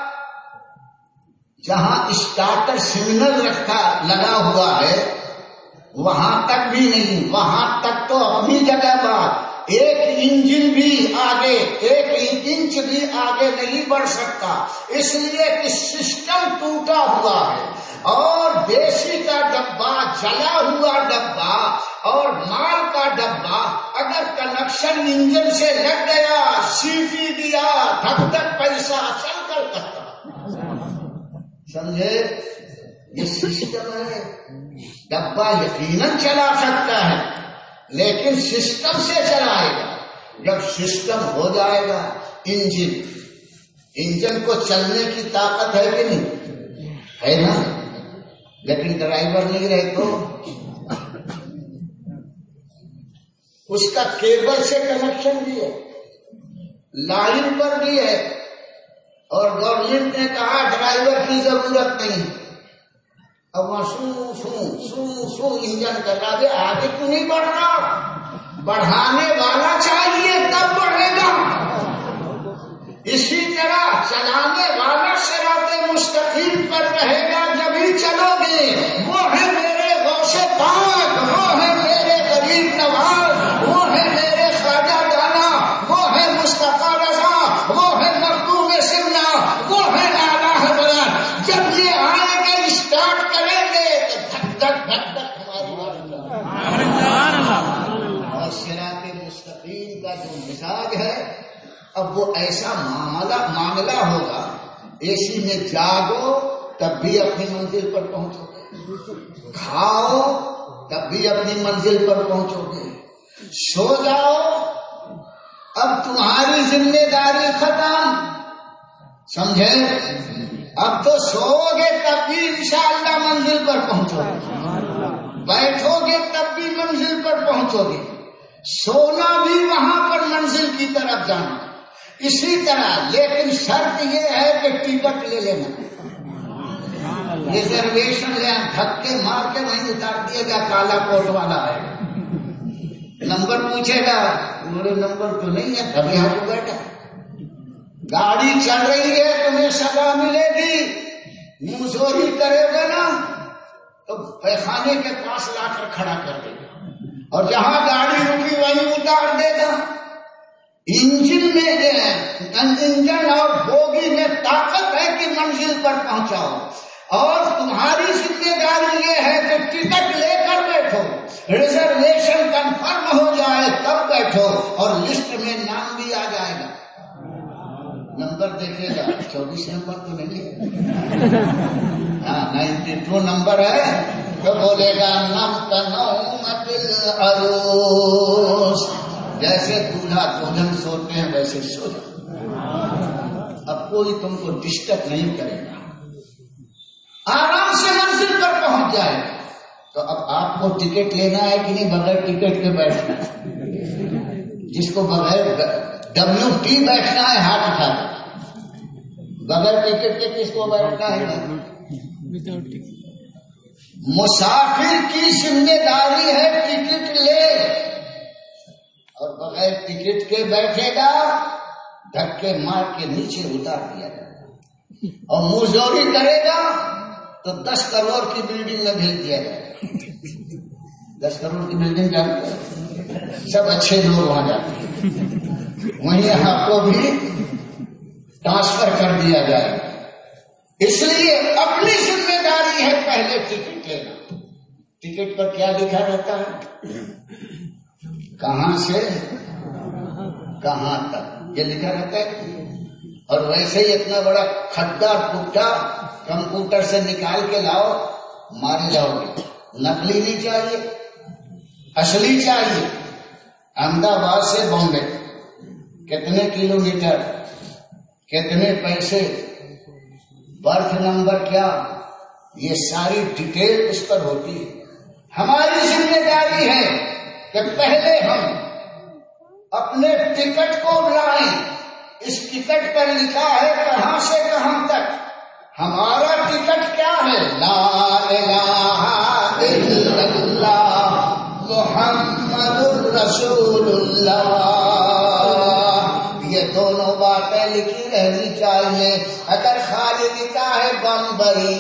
Speaker 2: جہاں اسٹارٹر سگنل رکھا لگا ہوا ہے وہاں تک بھی نہیں, وہاں تک تو اپنی جگہ پر ایک انجن بھی آگے, ایک انچ بھی آگے نہیں بڑھ سکتا, اس لیے کہ سسٹم ٹوٹا ہوا ہے. اور دیسی کا ڈبہ, جلا ہوا ڈبہ اور مال کا ڈبہ اگر کنیکشن انجن سے لگ گیا, سیٹی دیا, دھک دھک پیسہ چل کر کرتا. سمجھے؟ یہ سسٹم ہے. ڈبہ یقیناً چلا سکتا ہے لیکن سسٹم سے چلائے گا. جب سسٹم ہو جائے گا, انجن انجن کو چلنے کی طاقت ہے کہ نہیں ہے نا, لیکن ڈرائیور نہیں رہے تو اس کا کیبل سے کنیکشن بھی ہے, لائن پر بھی ہے, اور گورنمنٹ نے کہا ڈرائیور کی ضرورت نہیں. اب وہاں سو سو سو سو انجن کرا دے, آگے کیوں نہیں بڑھ رہا؟ بڑھانے والا چاہیے تب بڑھے گا. گے وہ ہے میرے غوث پاک، وہ ہے میرے غریب نواز، وہ ہے میرے خواجہ دانا، وہ ہے مصطفیٰ رضا، وہ ہے مخدوم سمنا، وہ ہے اعلیٰ حضرت۔ جب یہ آئیں گے اسٹارٹ کریں گے تو دھک دھک دھک دھک ہماری اور صراط مستقیم کا جو مزاج ہے، اب وہ ایسا معاملہ معاملہ ہوگا، اے سی میں جاگو تب بھی اپنی منزل پر پہنچو گے، کھاؤ تب بھی اپنی منزل پر پہنچو گے، سو جاؤ اب تمہاری ذمہ داری ختم، سمجھے؟ اب تو سو گے تب بھی انشاءاللہ منزل پر پہنچو گے، بیٹھو گے تب بھی منزل پر پہنچو گے، سونا بھی وہاں پر منزل کی طرف جانا اسی طرح، لیکن شرط یہ ہے کہ ٹکٹ لے لینا، ریزرویشن لے، دھکے مار کے وہیں اتار دیے گا، کالا کوٹ والا ہے، نمبر پوچھے گا، میرے نمبر تو نہیں ہے، ابھی ہم کو بیٹھا، گاڑی چل رہی ہے تمہیں سزا ملے گی، منظوری کرے گا نا تو پیخانے کے پاس لا کر کھڑا کر دے گا، اور جہاں گاڑی رکی وہیں اتار دے گا۔ انجن میں انجن اور بوگی میں طاقت ہے کہ منزل پر پہنچاؤ، اور تمہاری ذمہ داری یہ ہے کہ ٹکٹ لے کر بیٹھو، ریزرویشن کنفرم ہو جائے تب بیٹھو، اور لسٹ میں نام بھی آ جائے گا، نمبر دیکھے گا، چوبیس نمبر تو نہیں ہے، ہاں نائنٹی ٹو نمبر ہے تو بولے گا نم کنومت العروس، جیسے دولہا دلہن سوتے ہیں ویسے سو جاؤ، اب کوئی تم کو ڈسٹرب نہیں کرے گا، آرام سے منزل پر پہنچ جائے گا۔ تو اب آپ کو ٹکٹ لینا ہے کہ نہیں؟ بغیر ٹکٹ کے بیٹھنا ہے، جس کو بغیر ڈبلو ٹی بیٹھنا ہے ہاتھ اٹھا، بغیر ٹکٹ کے کس کو بیٹھنا ہے؟ مسافر کی ذمہ داری ہے ٹکٹ لے، اور بغیر ٹکٹ کے بیٹھے گا دھکے مار کے نیچے اتار دیا جائے گا، اور مزدوری کرے گا تو دس کروڑ کی بلڈنگ میں بھیج دیا جائے گا، دس کروڑ کی بلڈنگ جانتے ہیں سب اچھے لوگ وہاں جاتے ہیں، وہیں آپ کو بھی ٹرانسفر کر دیا جائے گا۔ اس لیے اپنی ذمہ داری ہے پہلے ٹکٹ لینا۔ ٹکٹ پر کیا لکھا رہتا ہے؟ کہاں سے کہاں تک یہ لکھا رہتا ہے، اور ویسے ہی اتنا بڑا کھڈا پٹا کمپیوٹر سے نکال کے لاؤ، مارے جاؤ گے۔ نقلی نہیں چاہیے، اصلی چاہیے۔ احمد آباد سے بامبے کتنے کلو میٹر، کتنے پیسے، برتھ نمبر کیا، یہ ساری ڈیٹیل اس پر ہوتی ہے۔ ہماری ذمہ داری ہے کہ پہلے ہم اپنے ٹکٹ کو لائیں۔ اس ٹکٹ پر لکھا ہے کہاں سے کہاں تک، ہمارا ٹکٹ کیا ہے؟ لا الہ الا اللہ محمد الرسول اللہ۔ یہ دونوں باتیں لکھی رہنی چاہیے۔ اگر خالی لکھا ہے بمبئی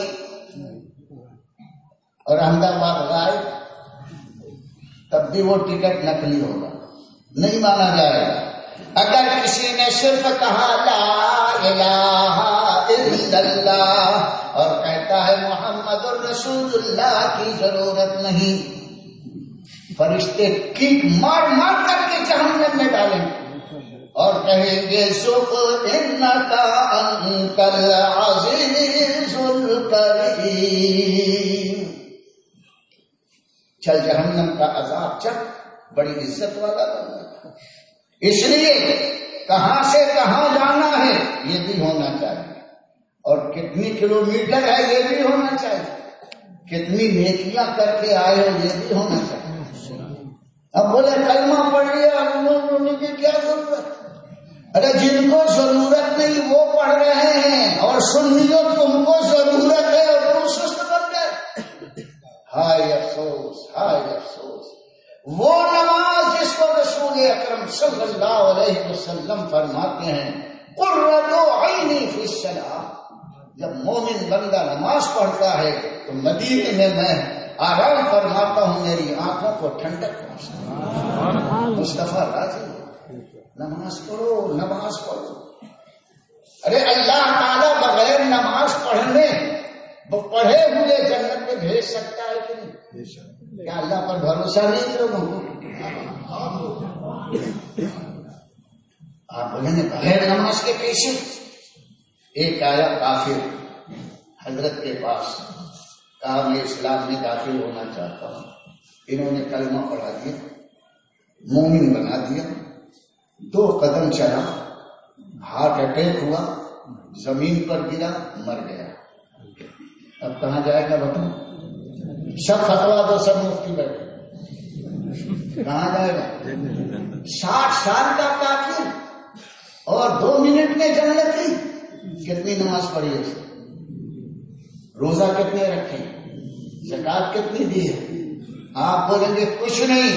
Speaker 2: اور احمد آباد غائب، تب بھی وہ ٹکٹ نقلی ہوگا، نہیں مانا جائے گا۔ اگر کسی نے صرف کہا لا الہ الا اللہ اور کہتا ہے محمد الرسول اللہ کی ضرورت نہیں، فرشتے کیک مار مار کر کے جہنم میں ڈالیں گے اور کہیں گے ذوق انک انت العزیز الکریم، چل جہنم کا عذاب چل، بڑی عزت والا بندہ۔ اس لیے کہاں سے کہاں جانا ہے یہ بھی ہونا چاہیے، اور کتنی کلومیٹر ہے یہ بھی ہونا چاہیے، کتنی نیکیاں کر کے آئے ہو یہ بھی ہونا چاہیے۔ اب بولے کلمہ پڑھ لیا انہوں کی کیا ضرورت؟ ارے جن کو ضرورت نہیں وہ پڑھ رہے ہیں، اور سنیو تم کو ضرورت ہے اور تم سست بن گئے۔ ہائے افسوس، ہائے افسوس۔ وہ نماز جس کو رسول اکرم صلی اللہ علیہ وسلم فرماتے ہیں قرۃ عینی فی الصلاۃ، جب مومن بندہ نماز پڑھتا ہے تو مدینے میں میں آرام فرماتا ہوں، میری آنکھوں کو ٹھنڈک پہنچتا ہے۔ مصطفیٰ راضی، نماز پڑھو نماز پڑھو۔ ارے اللہ تعالیٰ بغیر نماز پڑھنے پڑھے ہوئے جنت میں بھیج سکتا ہے کہ نہیں؟ کیا اللہ پر بھروسہ نہیں لوگوں کو؟ آپ بولیں گے بغیر نماز کے پیچھے؟ ایک آیا کافر حضرت کے پاس، کہا میں اسلام میں داخل ہونا چاہتا ہوں۔ انہوں نے کلمہ پڑھا دیا، مومن بنا دیا، دو قدم چلا، ہارٹ اٹیک ہوا، زمین پر گرا، مر گیا۔ اب کہاں جائے گا بتاؤ؟ سب فتوا دو، سب مفتی بیٹھے، کہاں جائے گا؟ ساٹھ سال کا کافر اور دو منٹ میں جنت کی۔ کتنی نماز پڑھی ہے، روزہ کتنے رکھے، زکات کتنی دی ہے؟ آپ بولیں گے کچھ نہیں،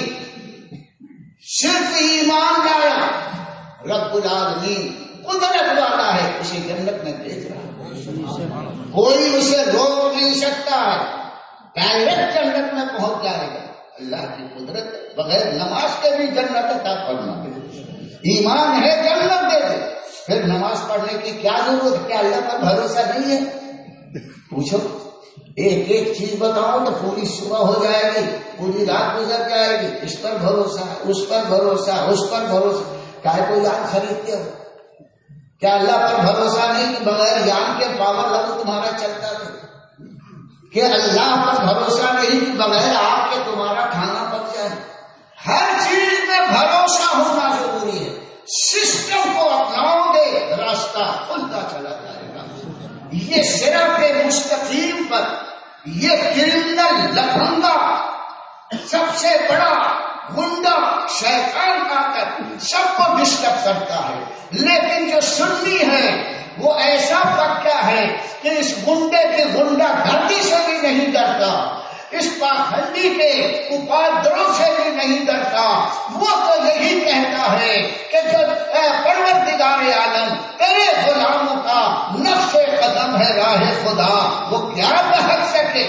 Speaker 2: صرف ایمان لایا، رب العالمین قدرت والا ہے، اسے جنت میں بھیج رہا ہے، کوئی اسے روک نہیں سکتا ہے، ڈائریکٹ جنت میں پہنچ جائے گا۔ اللہ کی قدرت، بغیر نماز کے بھی جنت عطا فرما دے، ایمان ہے جنت دے دے۔ پھر نماز پڑھنے کی کیا ضرورت ہے؟ کیا اللہ پر بھروسہ نہیں ہے؟ پوچھو، ایک ایک چیز بتاؤ تو پوری صبح ہو جائے گی، پوری رات گزر جائے گی، اس پر بھروسہ، اس پر بھروسہ، اس پر بھروسہ۔ کیا کوئی یان خریدتے ہو؟ کیا اللہ پر بھروسہ نہیں کہ بغیر یان کے پاور لگو تمہارا چلتا ہے؟ کہ اللہ پر بھروسہ نہیں کہ بغیر آپ کے تمہارا کھانا پک جائے؟ ہر چیز میں بھروسہ ہونا ضروری ہے۔ سسٹم کو اپناؤ گے، راستہ کھلتا چلا جائے گا۔ یہ صراط مستقیم پر یہ کرمنل لفنگا، سب سے بڑا گنڈا شیطان آ کر سب کو ڈسٹرب کرتا ہے، لیکن جو سنی ہے وہ ایسا پکا ہے کہ اس گنڈے کی گنڈا گردی سے بھی نہیں ڈرتا، اس پاکھنڈی کے اپادروں سے بھی نہیں ڈرتا۔ وہ تو یہی کہتا ہے کہ جو پروردگار عالم تیرے غلاموں کا نقش قدم ہے راہ خدا، وہ کیا بہک سکے؟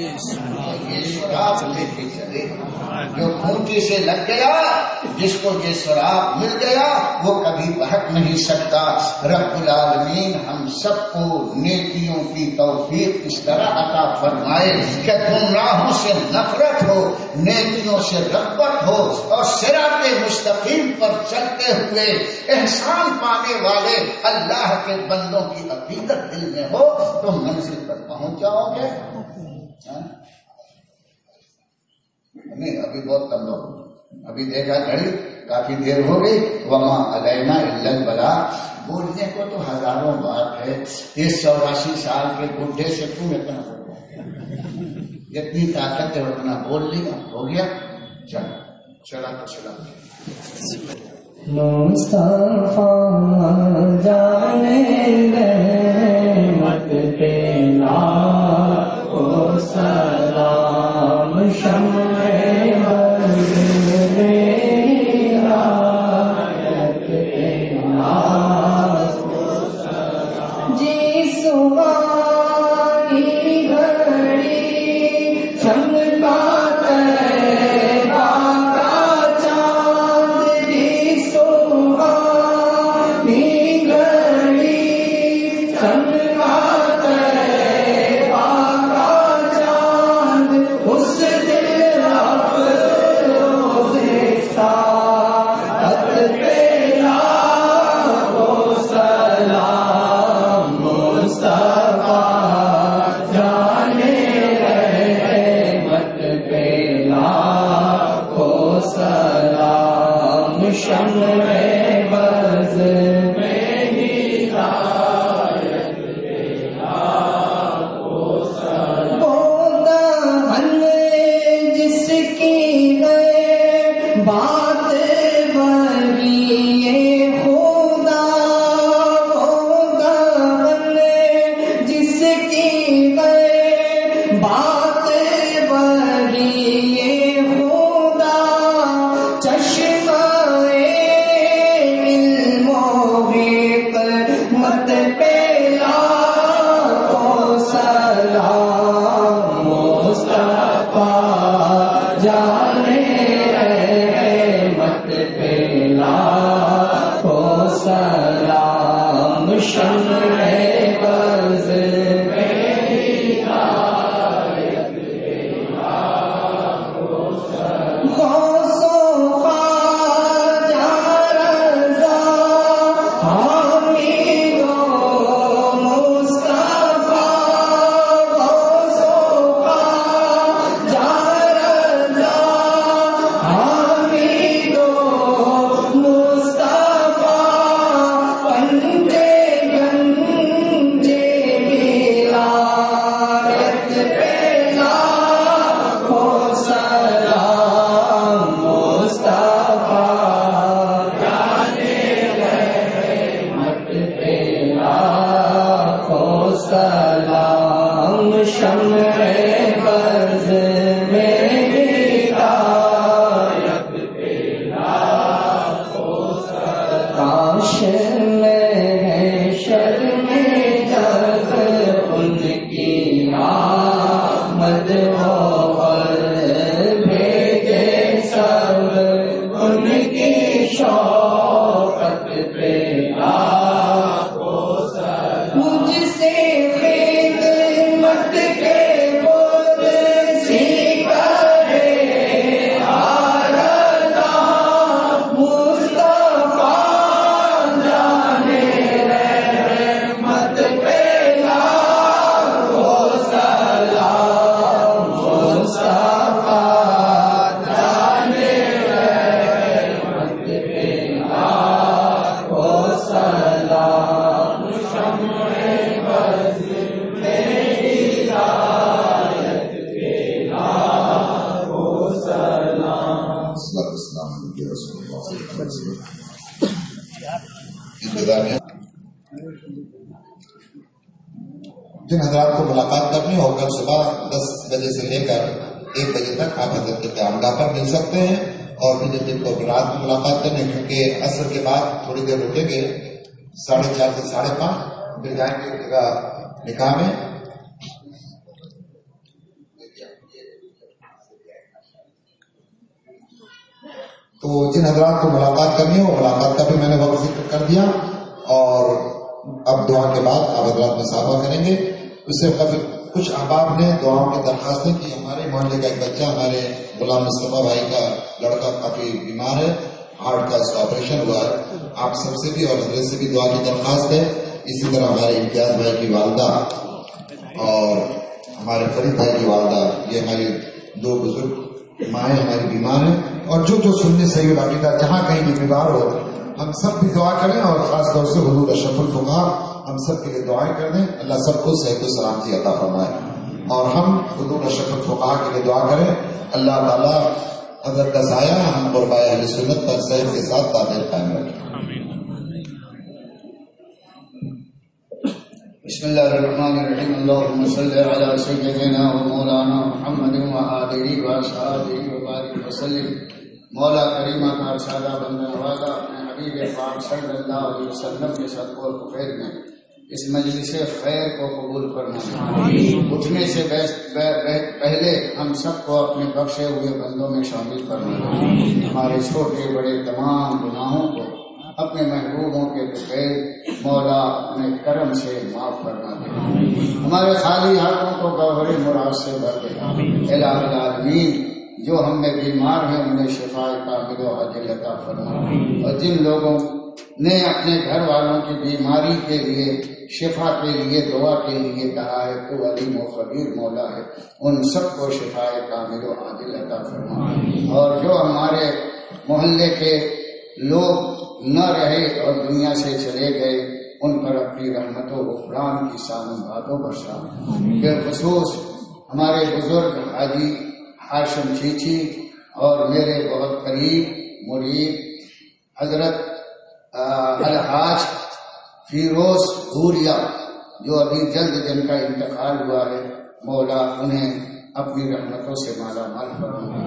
Speaker 2: یہ سراغ لے کے چلے، جو کھوٹی سے لگ گیا، جس کو یہ سراغ مل گیا، وہ کبھی بہک نہیں سکتا۔ رب العالمین ہم سب کو نیکیوں کی توفیق اس طرح عطا فرمائے کہ گمراہوں سے نفرت ہو، نیکیوں سے رغبت ہو، اور صراط مستقیم پر چلتے ہوئے احسان پانے والے اللہ کے بندوں کی عقیدت دل میں ہو تو منزل پر پہنچ جاؤ گے۔ نہیں، ابھی بہت کم لوگ، ابھی دیکھا گھڑی کافی دیر ہو گئی۔ وما علینا الا البلاغ، بولنے کو تو ہزاروں بات ہے، اس چوراسی سال کے بڈھے سے کیوں اتنا بول رہا ہے؟ جتنی طاقت ہے اتنا بول لیا، ہو گیا، چلا چلا تو چلا۔
Speaker 3: مصطفیٰ جانے رحمت تیرا او سلام، شمع
Speaker 4: جن حضرات کو ملاقات کرنی ہو کل صبح دس بجے سے لے کر ایک بجے تک آپ حضرت کے عمدہ پر مل سکتے ہیں، اور پھر جن کو رات میں ملاقات کرنی ہے کیونکہ عصر کے بعد تھوڑی دیر رکیں گے، ساڑھے چار سے ساڑھے پانچ پھر جائیں گے جگہ نکاح میں۔ تو جن حضرات کو ملاقات کرنی ہو ملاقات کا بھی میں نے وقت ذکر کر دیا، اور اب دعا کے بعد آپ حضرات مسافہ کریں گے۔ اس سے قبل کچھ احباب نے دعاؤں کی درخواستیں کی۔ ہمارے محلے کا ایک بچہ، ہمارے غلام مصطفیٰ بھائی کا لڑکا کافی بیمار ہے، ہارٹ کا اس کا آپریشن ہوا ہے۔ آپ سب سے بھی اور حضرت سے بھی دعا کی درخواست ہے۔ اسی طرح ہمارے امتیاز بھائی کی والدہ اور ہمارے فرید بھائی کی والدہ، یہ ہماری دو بزرگ مائیں ہماری بیمار ہیں، اور جو جو سننے صحیح العقیدہ جہاں کہیں بھی بیمار ہو ہم سب بھی دعا کریں، اور خاص طور سے حضور اشرف الفقہاء ہم سب کے لیے دعائیں کر دیں، اللہ سب کو صحت و سلامتی عطا فرمائے، اور ہم حضور اشرف الفقہاء کے لیے دعا کریں اللہ تعالیٰ حضرت کا سایہ ہم قربائے اہل سنت پر صحت کے ساتھ تعدیر قائم رکھیں۔
Speaker 2: بسم اللہ الرحمن الرحیم، اللهم صل علی سیدنا و مولانا محمد و آلہ و اصحابہ وبارک وسلم۔ مولا کریمہ کا ارشادہ بندہ نوازا اپنے حبیب پاک صلی اللہ علیہ وسلم کے صدقہ و خیر میں اس مجلس خیر کو قبول فرما۔ اٹھنے سے پہلے ہم سب کو اپنے بخشے ہوئے بندوں میں شامل فرما۔ ہمارے چھوٹے بڑے تمام گناہوں کو اپنے محبوبوں کے بغیر مولا اپنے کرم سے معاف فرما دے۔ ہمارے خالی ہاتھوں کو گوہر مراد سے بھر دے۔ الہ العالمین، جو ہم میں بیمار ہیں انہیں شفا کامل و عاجل عطا فرما، اور جن لوگوں نے اپنے گھر والوں کی بیماری کے لیے شفا کے لیے دعا کے لیے کہا ہے تو علیم و خبیر مولا ہے، ان سب کو شفا کامل و عاجل عطا فرما، اور جو ہمارے محلے کے لوگ نہ رہے اور دنیا سے چلے گئے ان پر اپنی رحمت و غفران کی سامن باتوں برسا۔ بالخصوص ہمارے بزرگ حاجی ہاشم چیچی اور میرے بہت قریب مرید حضرت الحاج فیروز بھوریا جو ابھی جلد جن کا انتقال ہوا ہے، مولا انہیں اپنی رحمتوں سے مالا مال فرما۔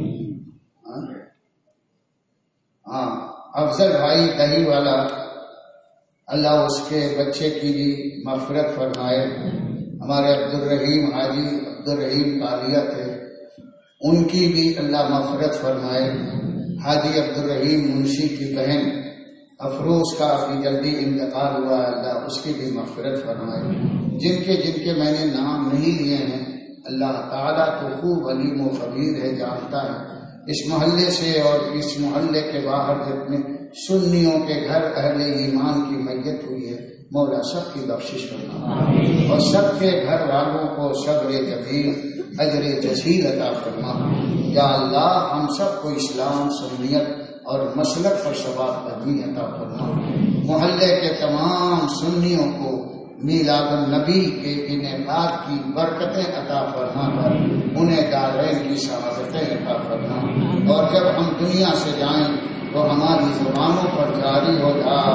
Speaker 2: ہاں افضل بھائی دہی والا، اللہ اس کے بچے کی بھی مغفرت فرمائے۔ ہمارے عبد الرحیم حاجی عبد الرحیم کالیہ تھے، ان کی بھی اللہ مغفرت فرمائے۔ حاجی عبد الرحیم منشی کی بہن افروز کا ابھی جلدی انتقال ہوا ہے، اللہ اس کی بھی مغفرت فرمائے۔ جن کے جن کے میں نے نام نہیں لیے ہیں اللہ تعالیٰ تو خوب علیم و خبیر ہے، جانتا ہے۔ اس محلے سے اور اس محلے کے باہر جتنے سنیوں کے گھر اہل ایمان کی میت ہوئی ہے مولا سب کی بخشش کرنا اور سب کے گھر والوں کو صبر جمیل اجر جزیل عطا فرما۔ یا اللہ ہم سب کو اسلام سنیت اور مسلک پر ثبات قدمی عطا فرما۔ محلے کے تمام سنیوں کو میلاد النبی کے انعقاد کی برکتیں عطا فرما کر انہیں دارین کی سعادتیں عطا فرما، اور جب ہم دنیا سے جائیں تو ہماری زبانوں پر جاری ہو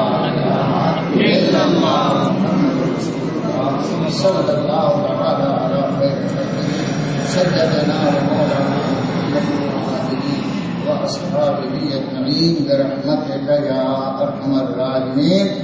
Speaker 2: صلی اللہ تعالی علی خیر سیدنا مولانا و اصحابہ اجمعین برحمتک یا ارحم الراحمین۔